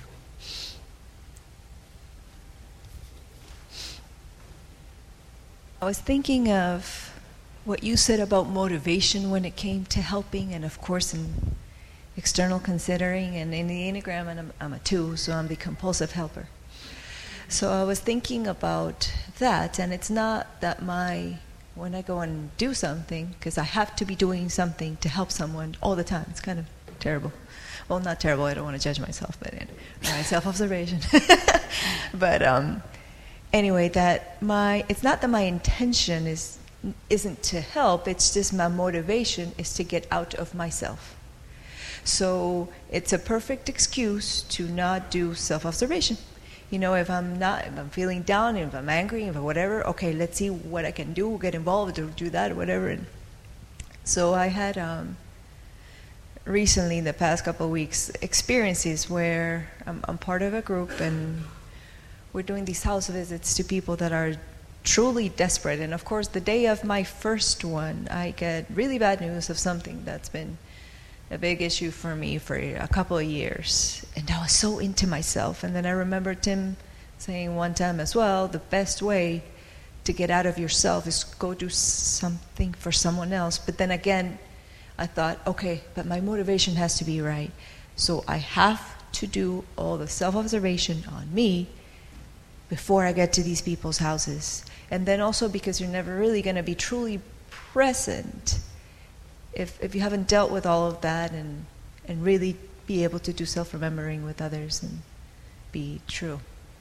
I was thinking of what you said about motivation when it came to helping, and of course in external considering, and in the Enneagram, and I'm, I'm a two, so I'm the compulsive helper. So I was thinking about that, and it's not that my, when I go and do something, because I have to be doing something to help someone all the time. It's kind of terrible. Well, not terrible, I don't want to judge myself, but in my self-observation. But um, anyway, that my, it's not that my intention is, isn't to help, it's just my motivation is to get out of myself. So it's a perfect excuse to not do self-observation. You know, if I'm not, if I'm feeling down, if I'm angry, if I'm whatever, okay, let's see what I can do, get involved, or do that, or whatever. And so I had um, recently, in the past couple of weeks, experiences where I'm, I'm part of a group, and we're doing these house visits to people that are truly desperate. And of course, the day of my first one, I get really bad news of something that's been a big issue for me for a couple of years. And I was so into myself. And then I remember Tim saying one time as well, the best way to get out of yourself is go do something for someone else. But then again, I thought, okay, but my motivation has to be right. So I have to do all the self-observation on me before I get to these people's houses. And then also because you're never really going to be truly present if if you haven't dealt with all of that and and really be able to do self-remembering with others and be true.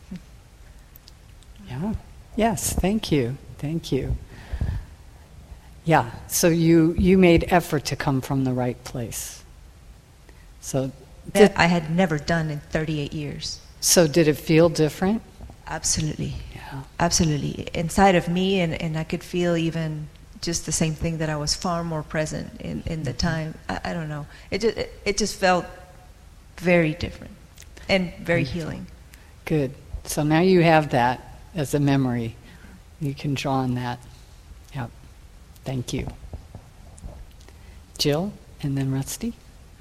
Yeah. Yes, thank you. Thank you. Yeah, so you, you made effort to come from the right place. So That I had never done in thirty-eight years. So did it feel different? Absolutely. Yeah. Absolutely. Inside of me, and, and I could feel even just the same thing, that I was far more present in, in the time. I, I don't know. It just, it, it just felt very different and very healing. Good. So now you have that as a memory. You can draw on that. Yep. Thank you. Jill, and then Rusty.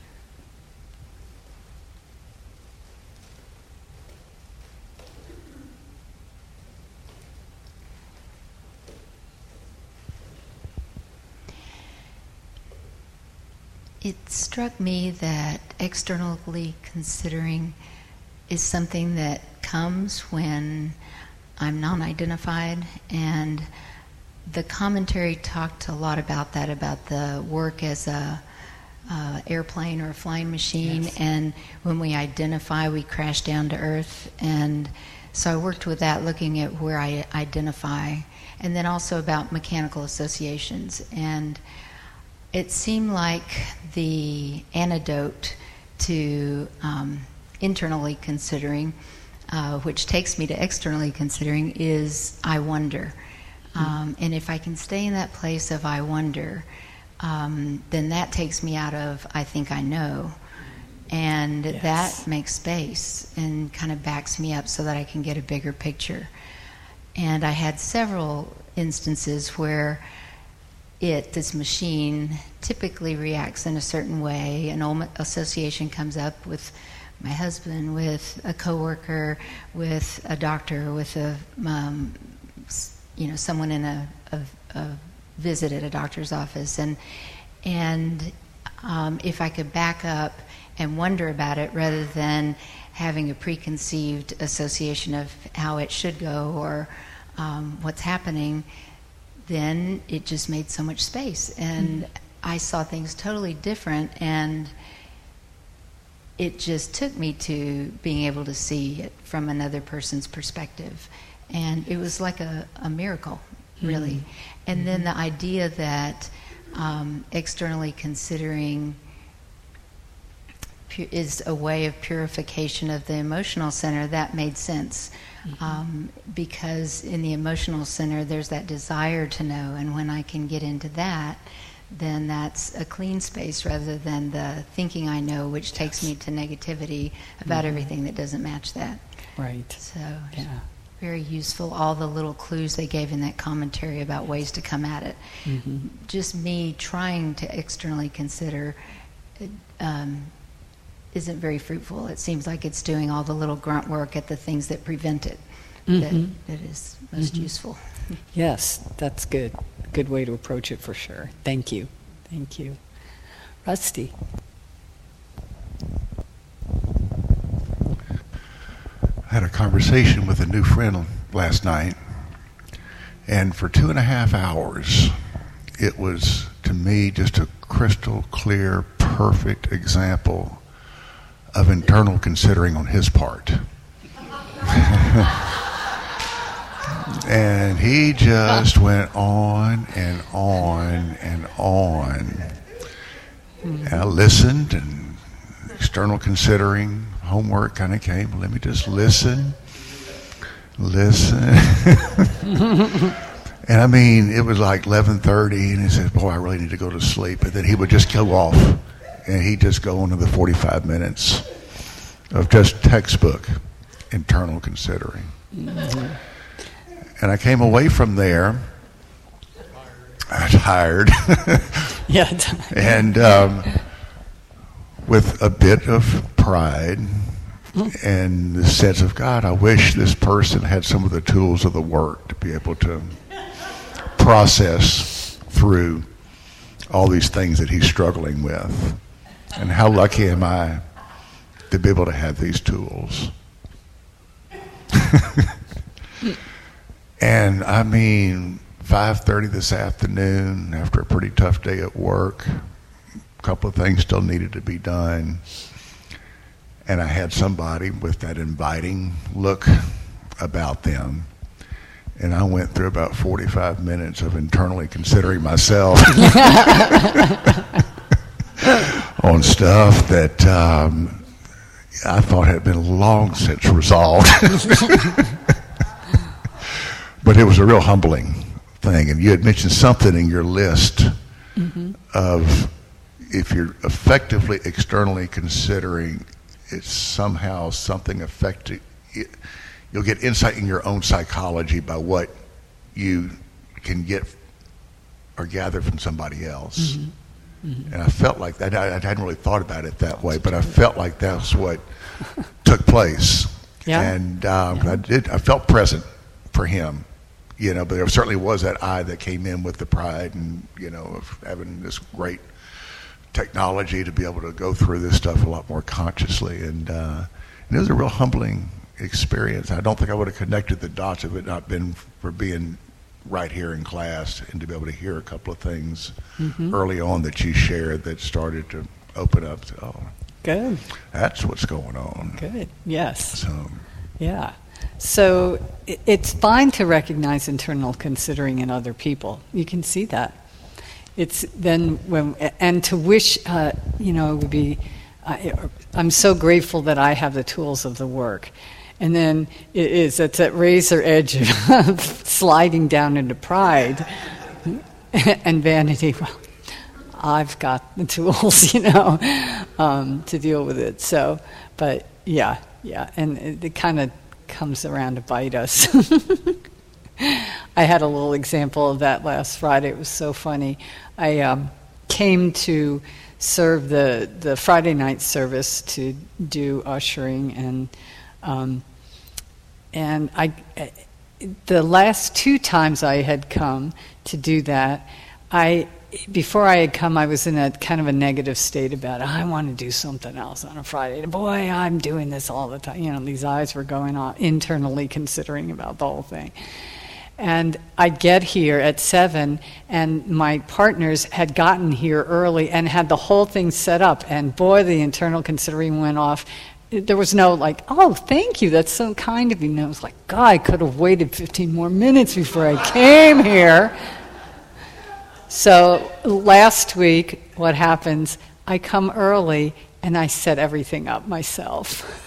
It struck me that externally considering is something that comes when I'm non-identified, and the commentary talked a lot about that, about the work as a uh, airplane or a flying machine, yes. And when we identify, we crash down to earth. And so I worked with that, looking at where I identify, and then also about mechanical associations. And it seemed like the antidote to um, internally considering, uh, which takes me to externally considering, is I wonder. Um, and if I can stay in that place of I wonder, um, then that takes me out of I think I know. And yes. That makes space and kind of backs me up so that I can get a bigger picture. And I had several instances where it, this machine, typically reacts in a certain way. An old association comes up with my husband, with a coworker, with a doctor, with a um, you know, someone in a, a, a visit at a doctor's office, and and um, if I could back up and wonder about it rather than having a preconceived association of how it should go or um, what's happening, then it just made so much space, and mm-hmm. I saw things totally different, and it just took me to being able to see it from another person's perspective. And it was like a, a miracle, really. Mm-hmm. And mm-hmm. then the idea that um, externally considering pu- is a way of purification of the emotional center, that made sense. Mm-hmm. Um, because in the emotional center, there's that desire to know. And when I can get into that, then that's a clean space rather than the thinking I know, which yes. takes me to negativity about mm-hmm. everything that doesn't match that. Right. So, yeah. Very useful, all the little clues they gave in that commentary about ways to come at it. Mm-hmm. Just me trying to externally consider um, isn't very fruitful. It seems like it's doing all the little grunt work at the things that prevent it mm-hmm. that, that is most mm-hmm. useful. Yes, that's good. Good way to approach it for sure. Thank you. Thank you. Rusty. I had a conversation with a new friend last night, and for two and a half hours, it was, to me, just a crystal clear, perfect example of internal considering on his part. And he just went on and on and on. And I listened, and external considering, homework kind of came. Let me just listen, listen. And I mean, it was like eleven thirty, and he said, boy, I really need to go to sleep. And then he would just go off, and he'd just go into the forty-five minutes of just textbook internal considering. Mm-hmm. and I came away from there tired. Yeah. And um, with a bit of pride and the sense of, God, I wish this person had some of the tools of the work to be able to process through all these things that he's struggling with. And how lucky am I to be able to have these tools. And I mean, five thirty this afternoon, after a pretty tough day at work, a couple of things still needed to be done. And I had somebody with that inviting look about them. And I went through about forty-five minutes of internally considering myself on stuff that um, I thought had been long since resolved. But it was a real humbling thing. And you had mentioned something in your list mm-hmm. of if you're effectively externally considering, it's somehow something affecting, you'll get insight in your own psychology by what you can get or gather from somebody else. Mm-hmm. Mm-hmm. And I felt like that. I, I hadn't really thought about it that way, but I felt like that's what took place. Yeah. And um, yeah. I did. I felt present for him, you know. But there certainly was that I that came in with the pride and, you know, of having this great technology to be able to go through this stuff a lot more consciously. And, uh, and it was a real humbling experience. I don't think I would have connected the dots if it not been for being right here in class and to be able to hear a couple of things mm-hmm. early on that you shared that started to open up to, oh, good. That's what's going on. Good. Yes. So, yeah. So it's fine to recognize internal considering in other people. You can see that. It's then when and to wish, uh, you know, it would be. Uh, I'm so grateful that I have the tools of the work. And then it is, it's that razor edge of sliding down into pride and vanity. Well, I've got the tools, you know, um, to deal with it. So, but yeah, yeah. And it, it kind of comes around to bite us. I had a little example of that last Friday. It was so funny. I um, came to serve the, the Friday night service to do ushering, and um, and I, the last two times I had come to do that, I before I had come, I was in a kind of a negative state about it. I want to do something else on a Friday. Boy, I'm doing this all the time. You know, these eyes were going on, internally considering about the whole thing. And I get here at seven, and my partners had gotten here early and had the whole thing set up. And boy, the internal considering went off. There was no like, oh, thank you, that's so kind of you. And I was like, God, I could have waited fifteen more minutes before I came here. So last week, what happens, I come early and I set everything up myself.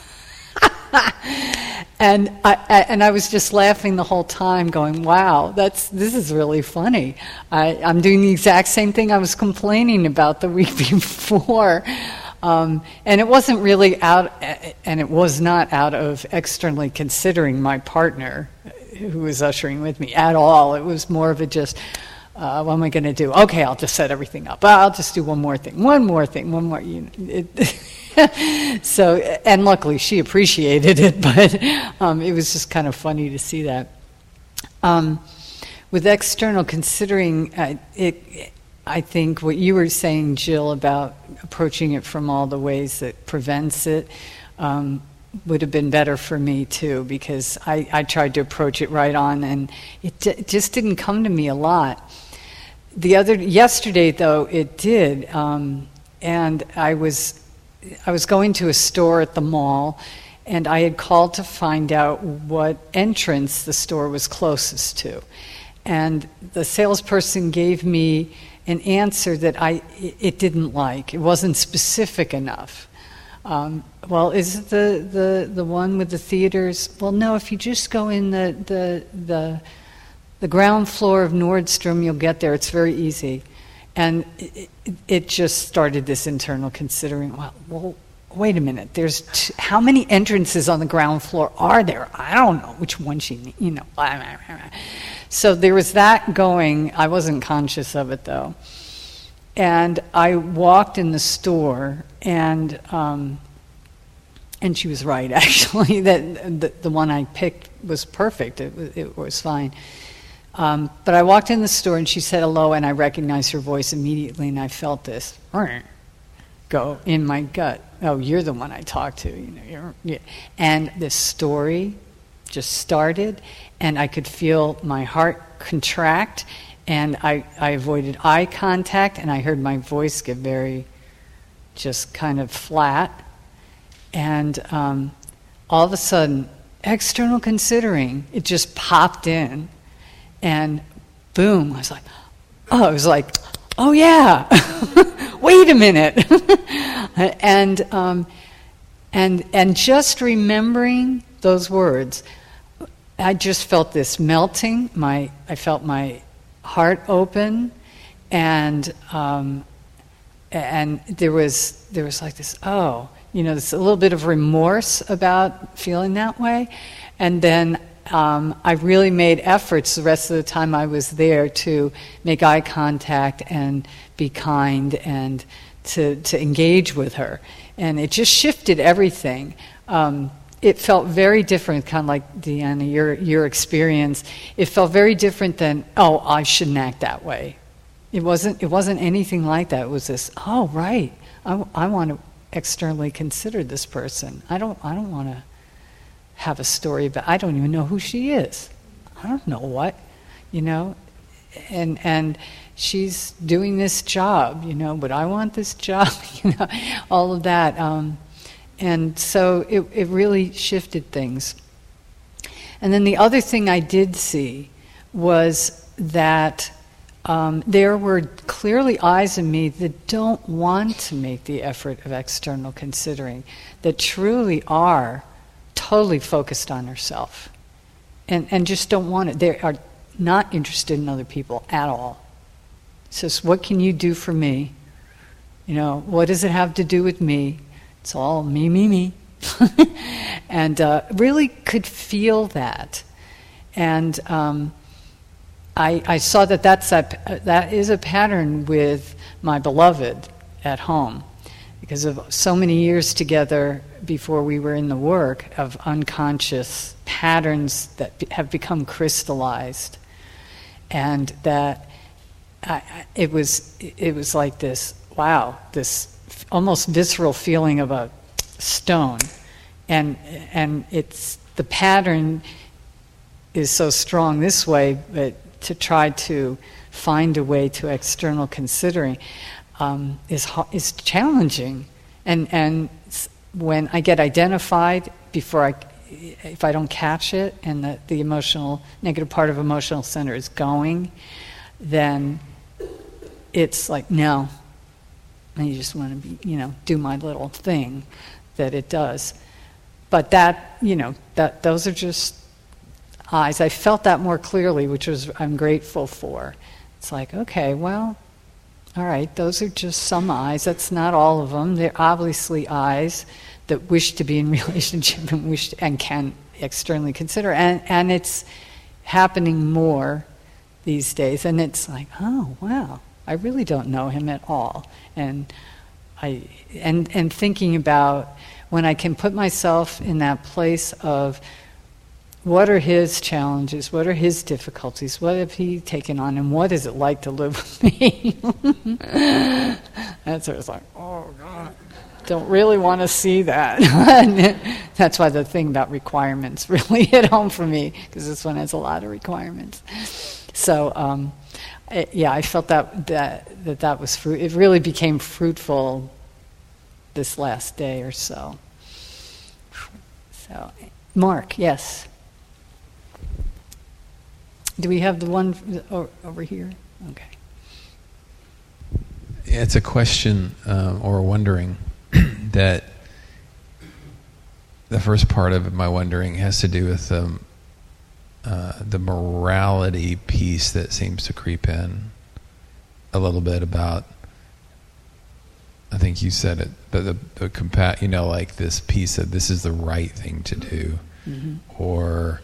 And I, I and I was just laughing the whole time, going, "Wow, that's this is really funny." I, I'm doing the exact same thing I was complaining about the week before, um, and it wasn't really out, and it was not out of externally considering my partner, who was ushering with me at all. It was more of a just, uh, "What am I going to do? Okay, I'll just set everything up. I'll just do one more thing, one more thing, one more." You know, it, so, and luckily she appreciated it, but um, it was just kind of funny to see that. Um, with external considering, uh, it, I think what you were saying, Jill, about approaching it from all the ways that prevents it, um, would have been better for me too, because I, I tried to approach it right on, and it, d- it just didn't come to me a lot. The other yesterday, though, it did, um, and I was. I was going to a store at the mall, and I had called to find out what entrance the store was closest to. And the salesperson gave me an answer that I it didn't like. It wasn't specific enough. Um, well, is it the, the, the one with the theaters? Well, no, if you just go in the, the, the, the ground floor of Nordstrom, you'll get there. It's very easy. And it, it just started this internal considering, well, well, wait a minute, there's t- how many entrances on the ground floor are there? I don't know which one she, need, you know. So there was that going. I wasn't conscious of it, though. And I walked in the store, and um, and she was right, actually, that the, the one I picked was perfect. It was, it was fine. Um, but I walked in the store, and she said hello, and I recognized her voice immediately, and I felt this go in my gut. Oh, you're the one I talked to, you know. You're, yeah. And this story just started, and I could feel my heart contract, and I, I avoided eye contact, and I heard my voice get very, just kind of flat, and um, all of a sudden, external considering, it just popped in, and boom, I was like, oh, it was like, oh yeah, wait a minute, and um, and and just remembering those words, I just felt this melting. My I felt my heart open, and um, and there was there was like this, oh, you know, there's a little bit of remorse about feeling that way, and then. Um, I really made efforts the rest of the time I was there to make eye contact and be kind and to, to engage with her. And it just shifted everything. Um, it felt very different, kind of like, Deanna, your, your experience. It felt very different than, oh, I shouldn't act that way. It wasn't, it wasn't anything like that. It was this, oh, right, I, I want to externally consider this person. I don't, I don't want to have a story about, I don't even know who she is. I don't know what, you know, and and she's doing this job, you know, but I want this job, you know, all of that. Um, and so it, it really shifted things. And then the other thing I did see was that um, there were clearly eyes in me that don't want to make the effort of external considering, that truly are totally focused on herself, and and just don't want it. They are not interested in other people at all. It says, what can you do for me? You know, what does it have to do with me? It's all me, me, me. And uh, really could feel that. And um, I, I saw that that's a, that is a pattern with my beloved at home, because of so many years together before we were in the work of unconscious patterns that be, have become crystallized, and that I, it was it was like this, wow, this almost visceral feeling of a stone, and and it's the pattern is so strong this way, but to try to find a way to external considering um, is is challenging, and and when I get identified before I, if I don't catch it, and the, the emotional, negative part of emotional center is going, then it's like, no, and you just want to be, you know, do my little thing that it does. But that, you know, that those are just eyes. I felt that more clearly, which was I'm grateful for. It's like, okay, well, all right, those are just some eyes. That's not all of them. They're obviously eyes that wish to be in relationship and wish to, and can externally consider. And and it's happening more these days. And it's like, oh, wow, I really don't know him at all. And I and and thinking about when I can put myself in that place of what are his challenges? What are his difficulties? What have he taken on? And what is it like to live with me? That's sort of like, oh, God, don't really want to see that. That's why the thing about requirements really hit home for me, because this one has a lot of requirements. So, um, it, yeah, I felt that that that, that was fruit. It really became fruitful this last day or so. So, Mark, yes. Do we have the one over here? Okay. Yeah, it's a question um, or a wondering that the first part of my wondering has to do with um, uh, the morality piece that seems to creep in a little bit about I think you said it, but the, the compa- you know, like this piece of this is the right thing to do, mm-hmm. or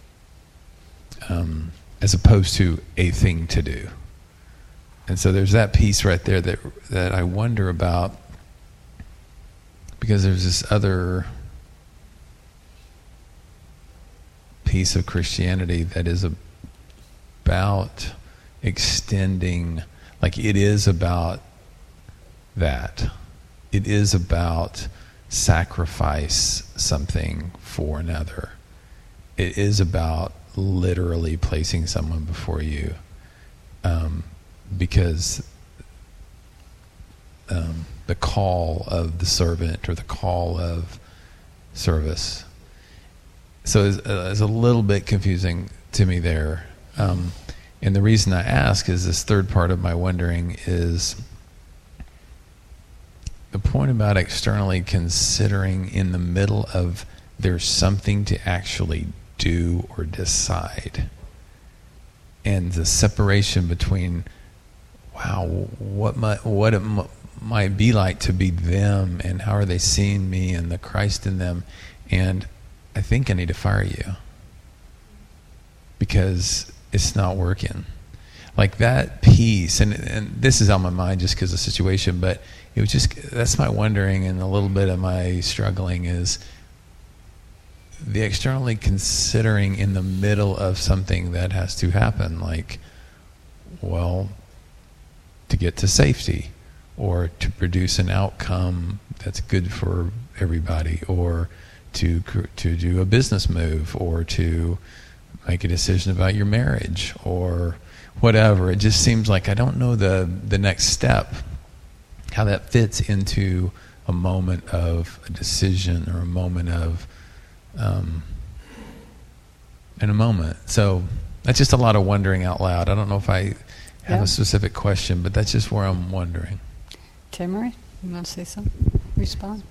um, as opposed to a thing to do. And so there's that piece right there that that I wonder about, because there's this other piece of Christianity that is about extending, like it is about that. It is about sacrifice something for another. It is about literally placing someone before you, um, because um, the call of the servant or the call of service. So it's, uh, it's a little bit confusing to me there. Um, and the reason I ask is this third part of my wondering is the point about externally considering in the middle of there's something to actually do or decide. And the separation between, wow, what might, what it m- might be like to be them, and how are they seeing me and the Christ in them, and I think I need to fire you because it's not working. Like that piece, and and this is on my mind just because of the situation, but it was just, that's my wondering, and a little bit of my struggling is the externally considering in the middle of something that has to happen, like, well, to get to safety, or to produce an outcome that's good for everybody, or to to do a business move, or to make a decision about your marriage, or whatever. It just seems like I don't know the the next step, how that fits into a moment of a decision or a moment of um, in a moment. So that's just a lot of wondering out loud. I don't know if I have yeah. a specific question, but that's just where I'm wondering. Tamara, you want to say something? Respond.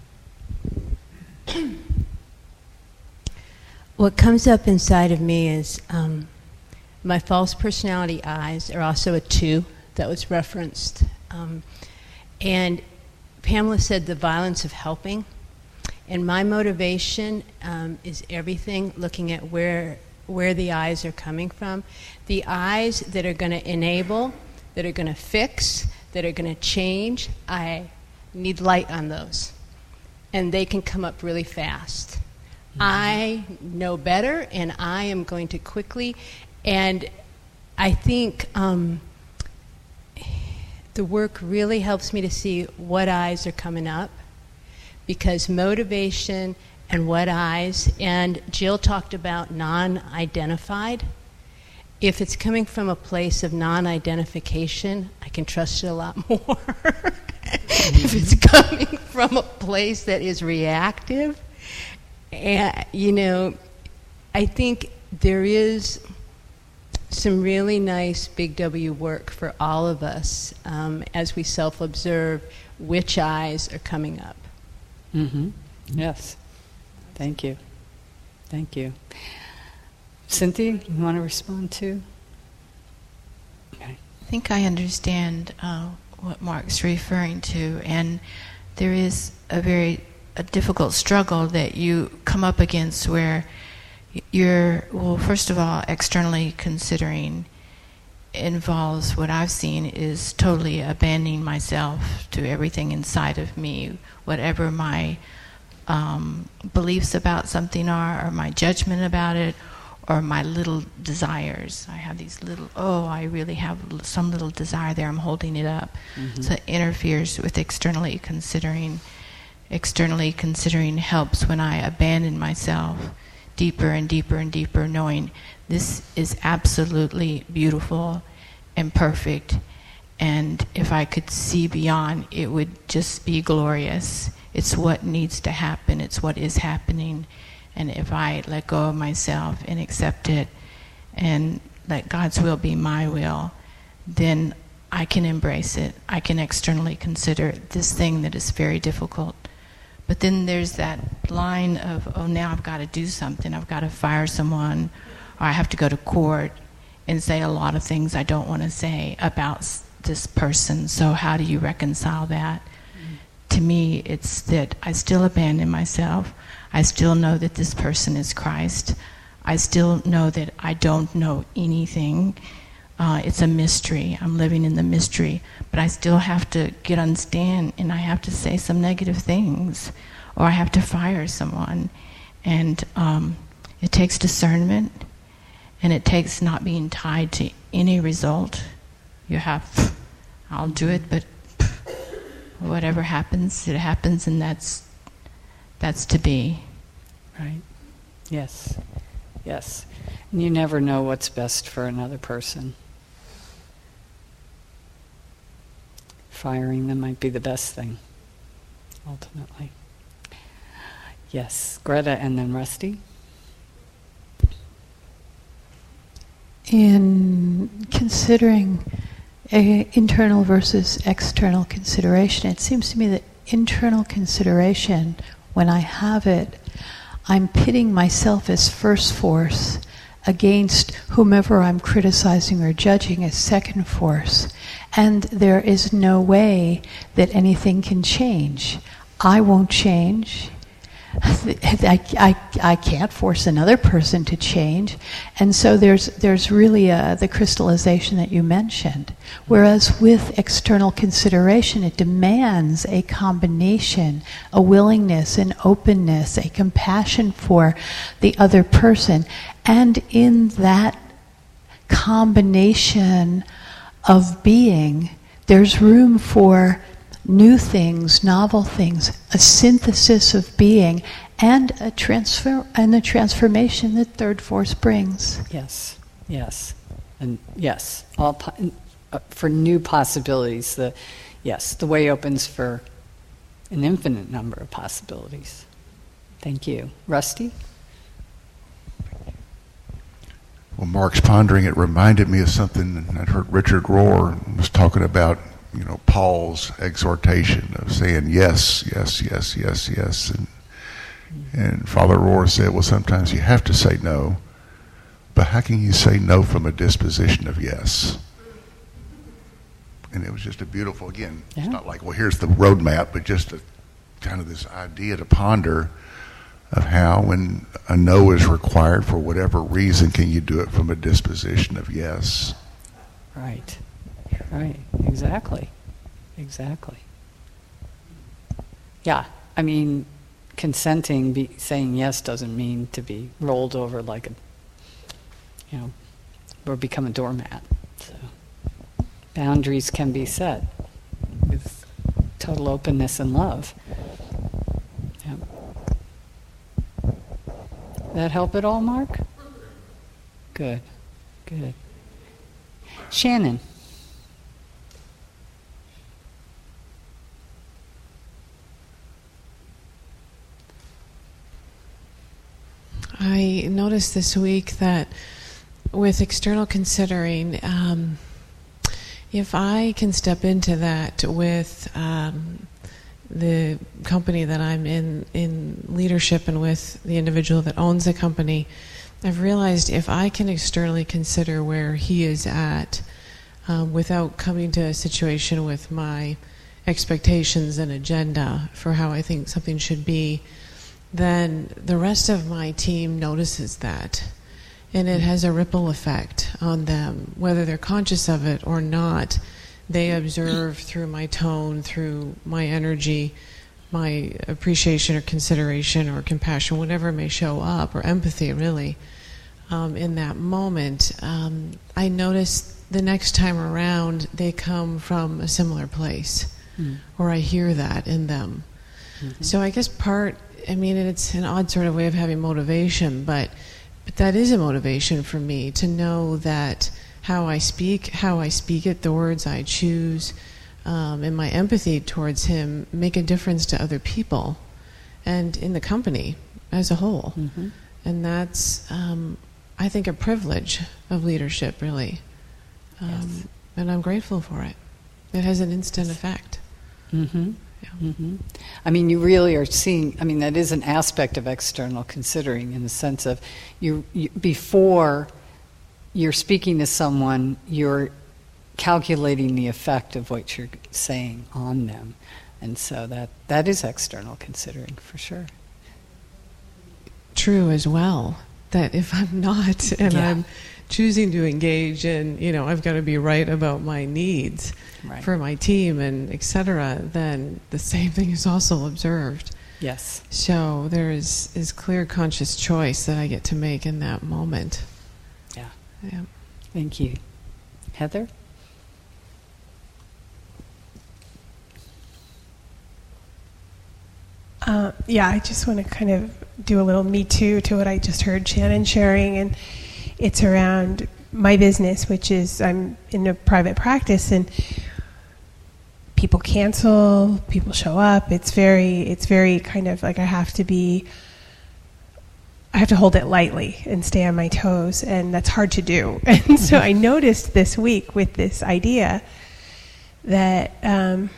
What comes up inside of me is um, my false personality eyes are also a two that was referenced. Um, and Pamela said the violence of helping. And my motivation um, is everything, looking at where where the eyes are coming from. The eyes that are going to enable, that are going to fix, that are going to change, I need light on those. And they can come up really fast. Mm-hmm. I know better, and I am going to quickly. And I think um, the work really helps me to see what eyes are coming up, because motivation and what eyes, and Jill talked about non-identified. If it's coming from a place of non-identification, I can trust it a lot more. Mm-hmm. If it's coming from a place that is reactive, and, you know, I think there is some really nice big W work for all of us um, as we self-observe which eyes are coming up. Mm-hmm. Yes. Thank you. Thank you. Cynthia, you want to respond too? Okay. I think I understand uh, what Mark's referring to, and there is a very a difficult struggle that you come up against where you're, well, first of all, externally considering involves what I've seen is totally abandoning myself to everything inside of me, whatever my um, beliefs about something are, or my judgment about it, or my little desires. I have these little, oh, I really have some little desire there, I'm holding it up. Mm-hmm. So it interferes with externally considering. Externally considering helps when I abandon myself deeper and deeper and deeper, knowing this is absolutely beautiful and perfect, and if I could see beyond, it would just be glorious. It's what needs to happen, it's what is happening, and if I let go of myself and accept it and let God's will be my will, then I can embrace it. I can externally consider this thing that is very difficult. But then there's that line of, oh, now I've got to do something. I've got to fire someone, or I have to go to court and say a lot of things I don't want to say about this person. So how do you reconcile that? to me, it's that I still abandon myself. I still know that this person is Christ. I still know that I don't know anything. Uh, it's a mystery. I'm living in the mystery. But I still have to get on stand and I have to say some negative things, or I have to fire someone. And um, it takes discernment, and it takes not being tied to any result. You have, I'll do it, but whatever happens, it happens, and that's that's to be. Right. Yes. Yes. And you never know what's best for another person. Firing them might be the best thing, ultimately. Yes. Greta and then Rusty. In considering a internal versus external consideration, it seems to me that internal consideration, when I have it, I'm pitting myself as first force against whomever I'm criticizing or judging as second force. And there is no way that anything can change. I won't change. I, I, I can't force another person to change. And so there's there's really a, the crystallization that you mentioned. Whereas with external consideration, it demands a combination, a willingness, an openness, a compassion for the other person. And in that combination of being, there's room for new things, novel things, a synthesis of being, and a transfer and the transformation that third force brings. Yes, yes, and yes, all po- uh, for new possibilities. The yes, the way opens for an infinite number of possibilities. Thank you, Rusty. Well, Mark's pondering it reminded me of something I'd heard Richard Rohr was talking about. You know, Paul's exhortation of saying yes, yes, yes, yes, yes. And, and Father Rohr said, well, sometimes you have to say no, but how can you say no from a disposition of yes? And it was just a beautiful, again, yeah. It's not like, well, here's the roadmap, but just a, kind of this idea to ponder of how, when a no is required for whatever reason, can you do it from a disposition of yes? Right. Right, exactly, exactly. Yeah, I mean, consenting, be, saying yes doesn't mean to be rolled over like a, you know, or become a doormat. So boundaries can be set with total openness and love. Yeah. That help at all, Mark? Good, good. Shannon. I noticed this week that with external considering, um, if I can step into that with um, the company that I'm in, in leadership and with the individual that owns the company, I've realized if I can externally consider where he is at um, without coming to a situation with my expectations and agenda for how I think something should be, then the rest of my team notices that. And it has a ripple effect on them. Whether they're conscious of it or not, they observe through my tone, through my energy, my appreciation or consideration or compassion, whatever may show up, or empathy, really, um, in that moment. Um, I notice the next time around they come from a similar place, mm. or I hear that in them. Mm-hmm. So I guess part... I mean, it's an odd sort of way of having motivation, but but that is a motivation for me to know that how I speak, how I speak it, the words I choose, um, and my empathy towards him make a difference to other people and in the company as a whole. Mm-hmm. And that's, um, I think, a privilege of leadership, really. Um, yes. And I'm grateful for it. It has an instant effect. Mm-hmm. Yeah. Mm-hmm. I mean, you really are seeing, I mean, that is an aspect of external considering, in the sense of you, you before you're speaking to someone, you're calculating the effect of what you're saying on them. And so that, that is external considering, for sure. True as well, that if I'm not and Yeah. I'm choosing to engage and, you know, I've got to be right about my needs Right. for my team and et cetera, then the same thing is also observed. Yes. So there is, is clear conscious choice that I get to make in that moment. Yeah. Yeah. Thank you. Heather? Uh, yeah, I just want to kind of do a little me too to what I just heard Shannon sharing, and it's around my business, which is I'm in a private practice, and people cancel, people show up. It's very, it's very kind of like I have to be, I have to hold it lightly and stay on my toes, and that's hard to do. And so I noticed this week with this idea that um,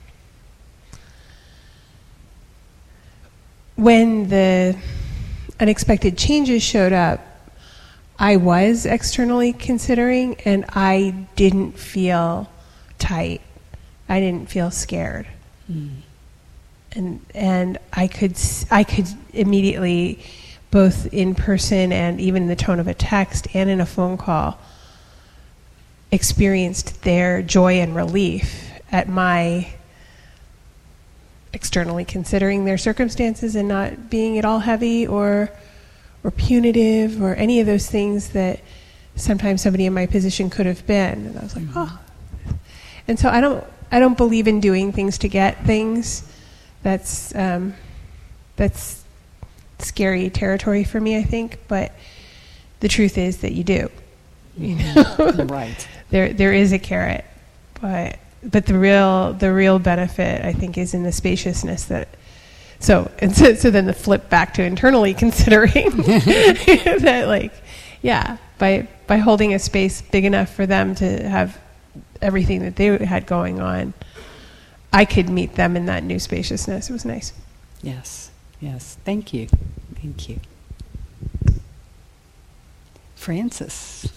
when the unexpected changes showed up, I was externally considering, and I didn't feel tight. I didn't feel scared. Mm. And and I could s- I could immediately, both in person and even in the tone of a text and in a phone call, experienced their joy and relief at my externally considering their circumstances and not being at all heavy or or punitive or any of those things that sometimes somebody in my position could have been. And I was like, oh. And so I don't I don't believe in doing things to get things. That's um, that's scary territory for me, I think. But the truth is that you do. You know, Right. There there is a carrot, but but the real the real benefit, I think, is in the spaciousness that. So and so, so then the flip back to internally considering that, like, yeah, by by holding a space big enough for them to have everything that they had going on, I could meet them in that new spaciousness. It was nice. Yes. Yes. Thank you. Thank you. Francis.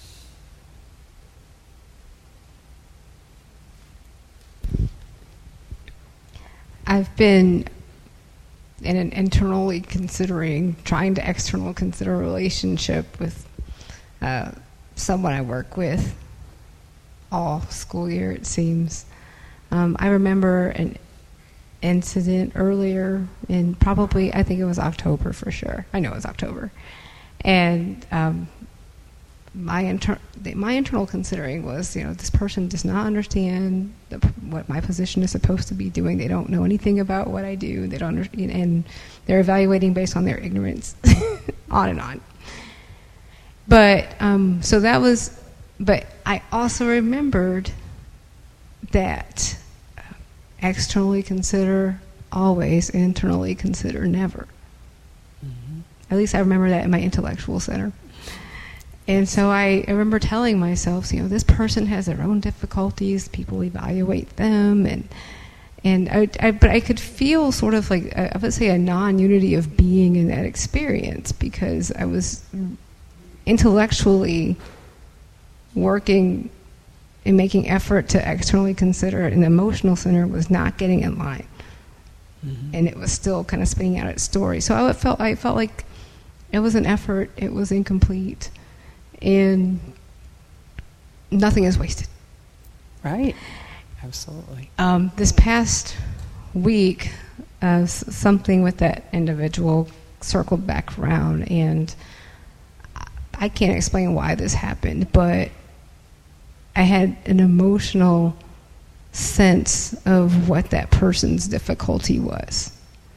I've been in an internally considering, trying to external consider a relationship with uh, someone I work with all school year, it seems. Um, I remember an incident earlier in probably, I think it was October for sure. I know it was October. And um, my inter- my internal considering was, you know, this person does not understand the, what my position is supposed to be doing. They don't know anything about what I do. They don't, under- and they're evaluating based on their ignorance, on and on. But um, so that was. But I also remembered that externally consider always, internally consider never. Mm-hmm. At least I remember that in my intellectual center. And so I, I remember telling myself, you know, this person has their own difficulties, people evaluate them, and and I, I but I could feel sort of like, I would say, a non-unity of being in that experience, because I was intellectually working and making effort to externally consider it, and the emotional center was not getting in line. Mm-hmm. And it was still kind of spinning out its story. So I felt I felt like it was an effort, it was incomplete, and nothing is wasted. Right. Absolutely. Um, this past week, uh, s- something with that individual circled back around, and I can't explain why this happened, but I had an emotional sense of what that person's difficulty was.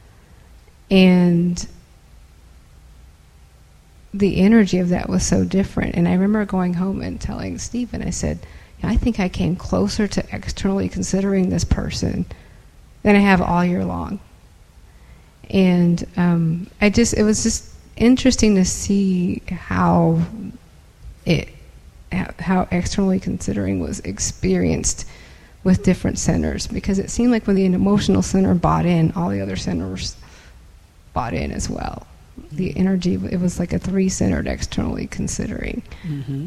And the energy of that was so different. And I remember going home and telling Stephen, I said, I think I came closer to externally considering this person than I have all year long. And um, I just, it was just interesting to see how it, how externally considering was experienced with different centers, because it seemed like when the emotional center bought in, all the other centers bought in as well. The energy, it was like a three-centered externally considering. Mm-hmm.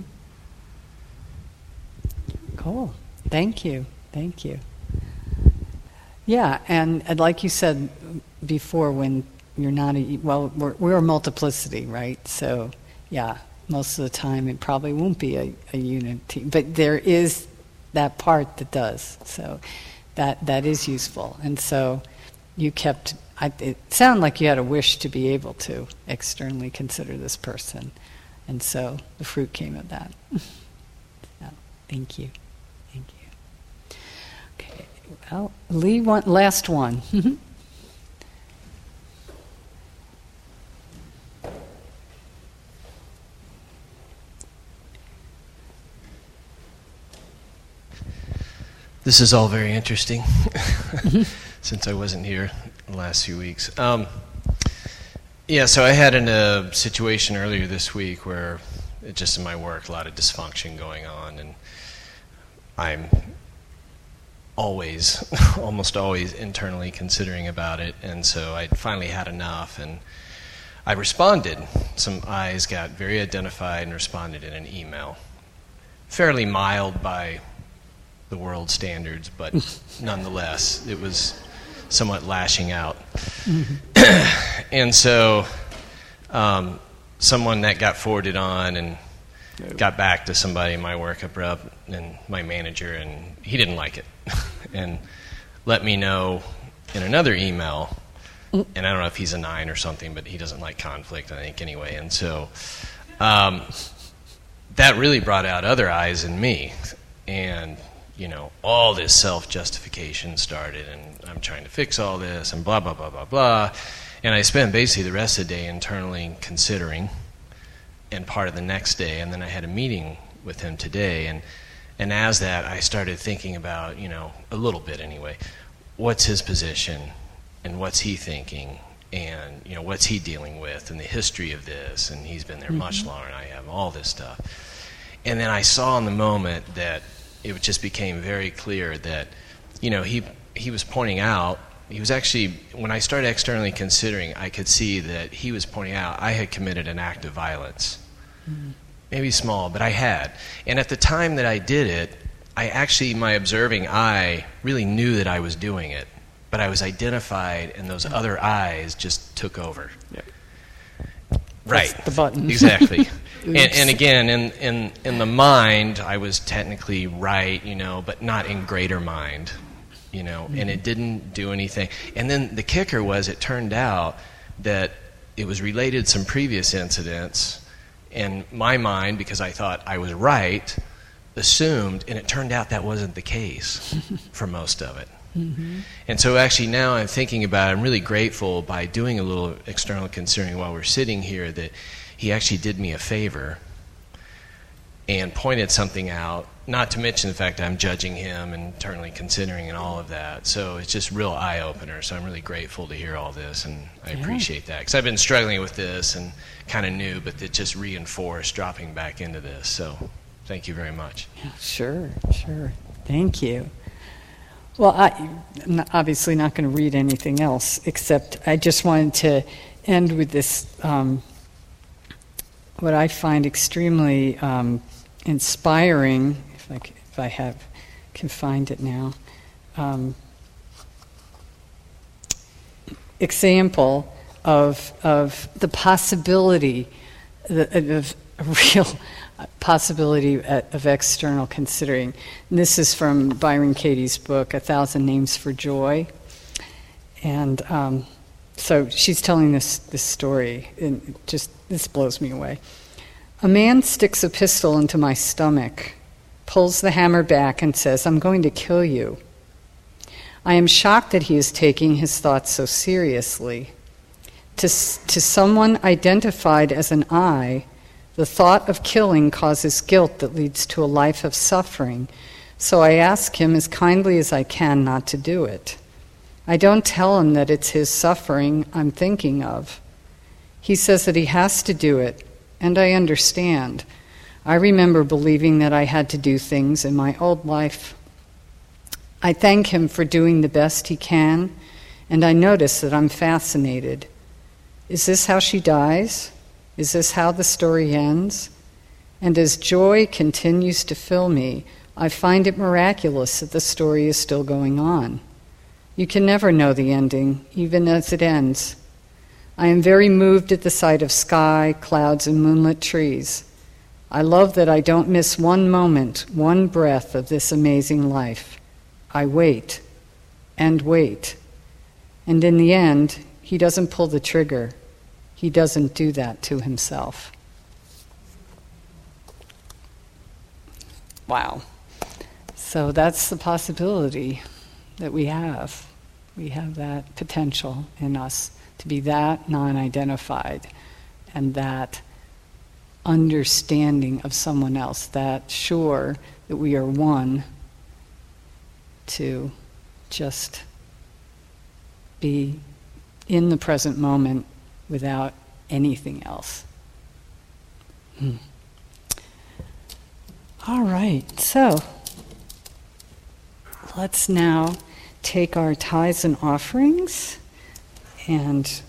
Cool. Thank you. Thank you. Yeah, and, and like you said before, when you're not a, well, we're, we're a multiplicity, right? So, yeah, most of the time it probably won't be a, a unity, but there is that part that does. So that that is useful. And so you kept, I, it sounded like you had a wish to be able to externally consider this person. And so the fruit came of that. So, thank you. Thank you. Okay, well, Lee, one, last one. This is all very interesting, since I wasn't here the last few weeks. Um, yeah, so I had in a situation earlier this week where, it, just in my work, a lot of dysfunction going on, and I'm always, almost always internally considering about it, and so I finally had enough, and I responded. Some I's got very identified and responded in an email. Fairly mild by the world standards, but nonetheless, it was somewhat lashing out. Mm-hmm. And so um, someone that got forwarded on and got back to somebody in my work up up and my manager, and he didn't like it and let me know in another email, and I don't know if he's a nine or something, but he doesn't like conflict, I think, anyway. And so um, that really brought out other eyes in me, and you know, all this self-justification started, and I'm trying to fix all this, and blah, blah, blah, blah, blah. And I spent basically the rest of the day internally considering, and part of the next day, and then I had a meeting with him today, and and as that, I started thinking about, you know, a little bit anyway, what's his position, and what's he thinking, and, you know, what's he dealing with, and the history of this, and he's been there mm-hmm. much longer than I have, all this stuff. And then I saw in the moment that it just became very clear that, you know, he he was pointing out, he was actually, when I started externally considering, I could see that he was pointing out I had committed an act of violence. Mm-hmm. Maybe small, but I had. And at the time that I did it, I actually, my observing eye really knew that I was doing it, but I was identified, and those other eyes just took over. Yep. Right. That's the button. Exactly. and, and again, in, in in the mind, I was technically right, you know, but not in greater mind, you know, mm-hmm. and it didn't do anything. And then the kicker was, it turned out that it was related to some previous incidents, and my mind, because I thought I was right, assumed, and it turned out that wasn't the case for most of it. Mm-hmm. And so actually now I'm thinking about it, I'm really grateful by doing a little external considering while we're sitting here that he actually did me a favor and pointed something out, not to mention the fact that I'm judging him and internally considering and all of that. So it's just real eye-opener. So I'm really grateful to hear all this, and I yeah. appreciate that. Because I've been struggling with this and kind of knew, but it just reinforced dropping back into this. So thank you very much. Yeah, sure, sure. Thank you. Well, I, I'm not, obviously not going to read anything else, except I just wanted to end with this, um, what I find extremely um, inspiring, if I, if I have, can find it now, um, example of, of the possibility of a real possibility of external considering. And this is from Byron Katie's book, A Thousand Names for Joy. And um, so she's telling this, this story, and it just, this blows me away. A man sticks a pistol into my stomach, pulls the hammer back, and says, "I'm going to kill you." I am shocked that he is taking his thoughts so seriously. To, to someone identified as an I, the thought of killing causes guilt that leads to a life of suffering, so I ask him as kindly as I can not to do it. I don't tell him that it's his suffering I'm thinking of. He says that he has to do it, and I understand. I remember believing that I had to do things in my old life. I thank him for doing the best he can, and I notice that I'm fascinated. Is this how she dies? Is this how the story ends? And as joy continues to fill me, I find it miraculous that the story is still going on. You can never know the ending, even as it ends. I am very moved at the sight of sky, clouds, and moonlit trees. I love that I don't miss one moment, one breath of this amazing life. I wait and wait. And in the end, he doesn't pull the trigger. He doesn't do that to himself. Wow. So that's the possibility that we have. We have that potential in us to be that non-identified and that understanding of someone else, that sure that we are one, to just be in the present moment without anything else. Hmm. All right, so let's now take our tithes and offerings, and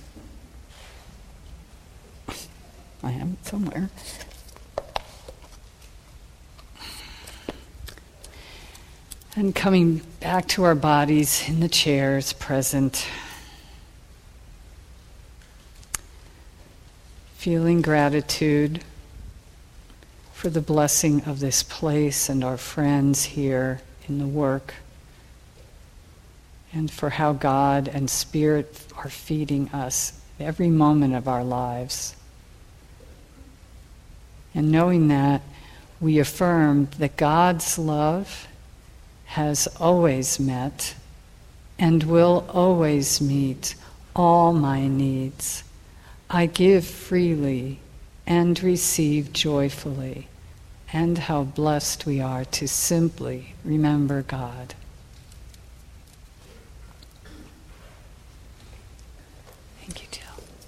I have it somewhere. And coming back to our bodies in the chairs, present. Feeling gratitude for the blessing of this place and our friends here in the work, and for how God and Spirit are feeding us every moment of our lives. And knowing that, we affirm that God's love has always met and will always meet all my needs. I give freely and receive joyfully, and how blessed we are to simply remember God. Thank you, Jill.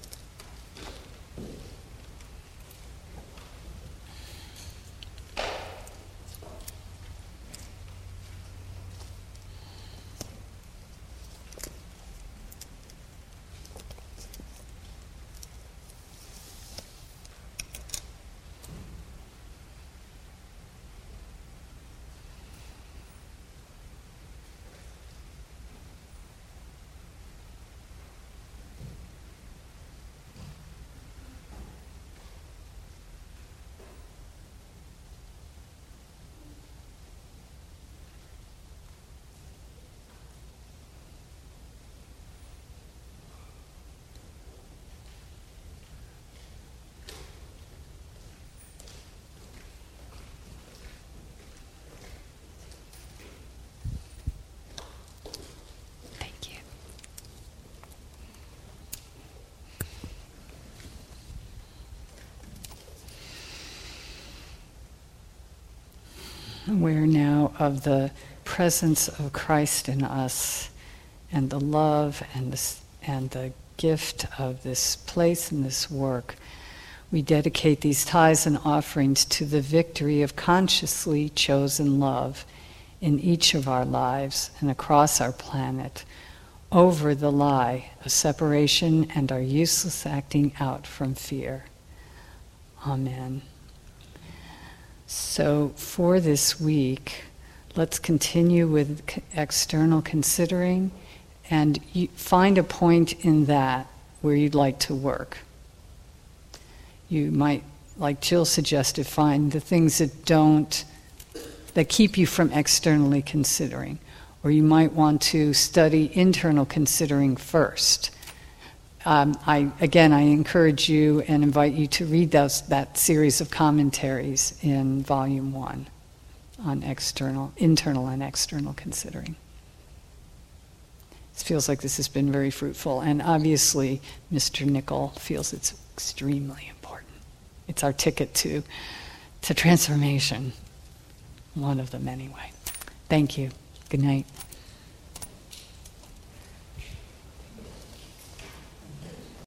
Aware now of the presence of Christ in us and the love and the, and the gift of this place and this work. We dedicate these tithes and offerings to the victory of consciously chosen love in each of our lives and across our planet over the lie of separation and our useless acting out from fear. Amen. So for this week, let's continue with external considering, and you find a point in that where you'd like to work. You might, like Jill suggested, find the things that don't, that keep you from externally considering. Or you might want to study internal considering first. Um, I, again, I encourage you and invite you to read those, that series of commentaries in Volume One on external, internal and external considering. It feels like this has been very fruitful, and obviously Mister Nickel feels it's extremely important. It's our ticket to, to transformation, one of them anyway. Thank you. Good night.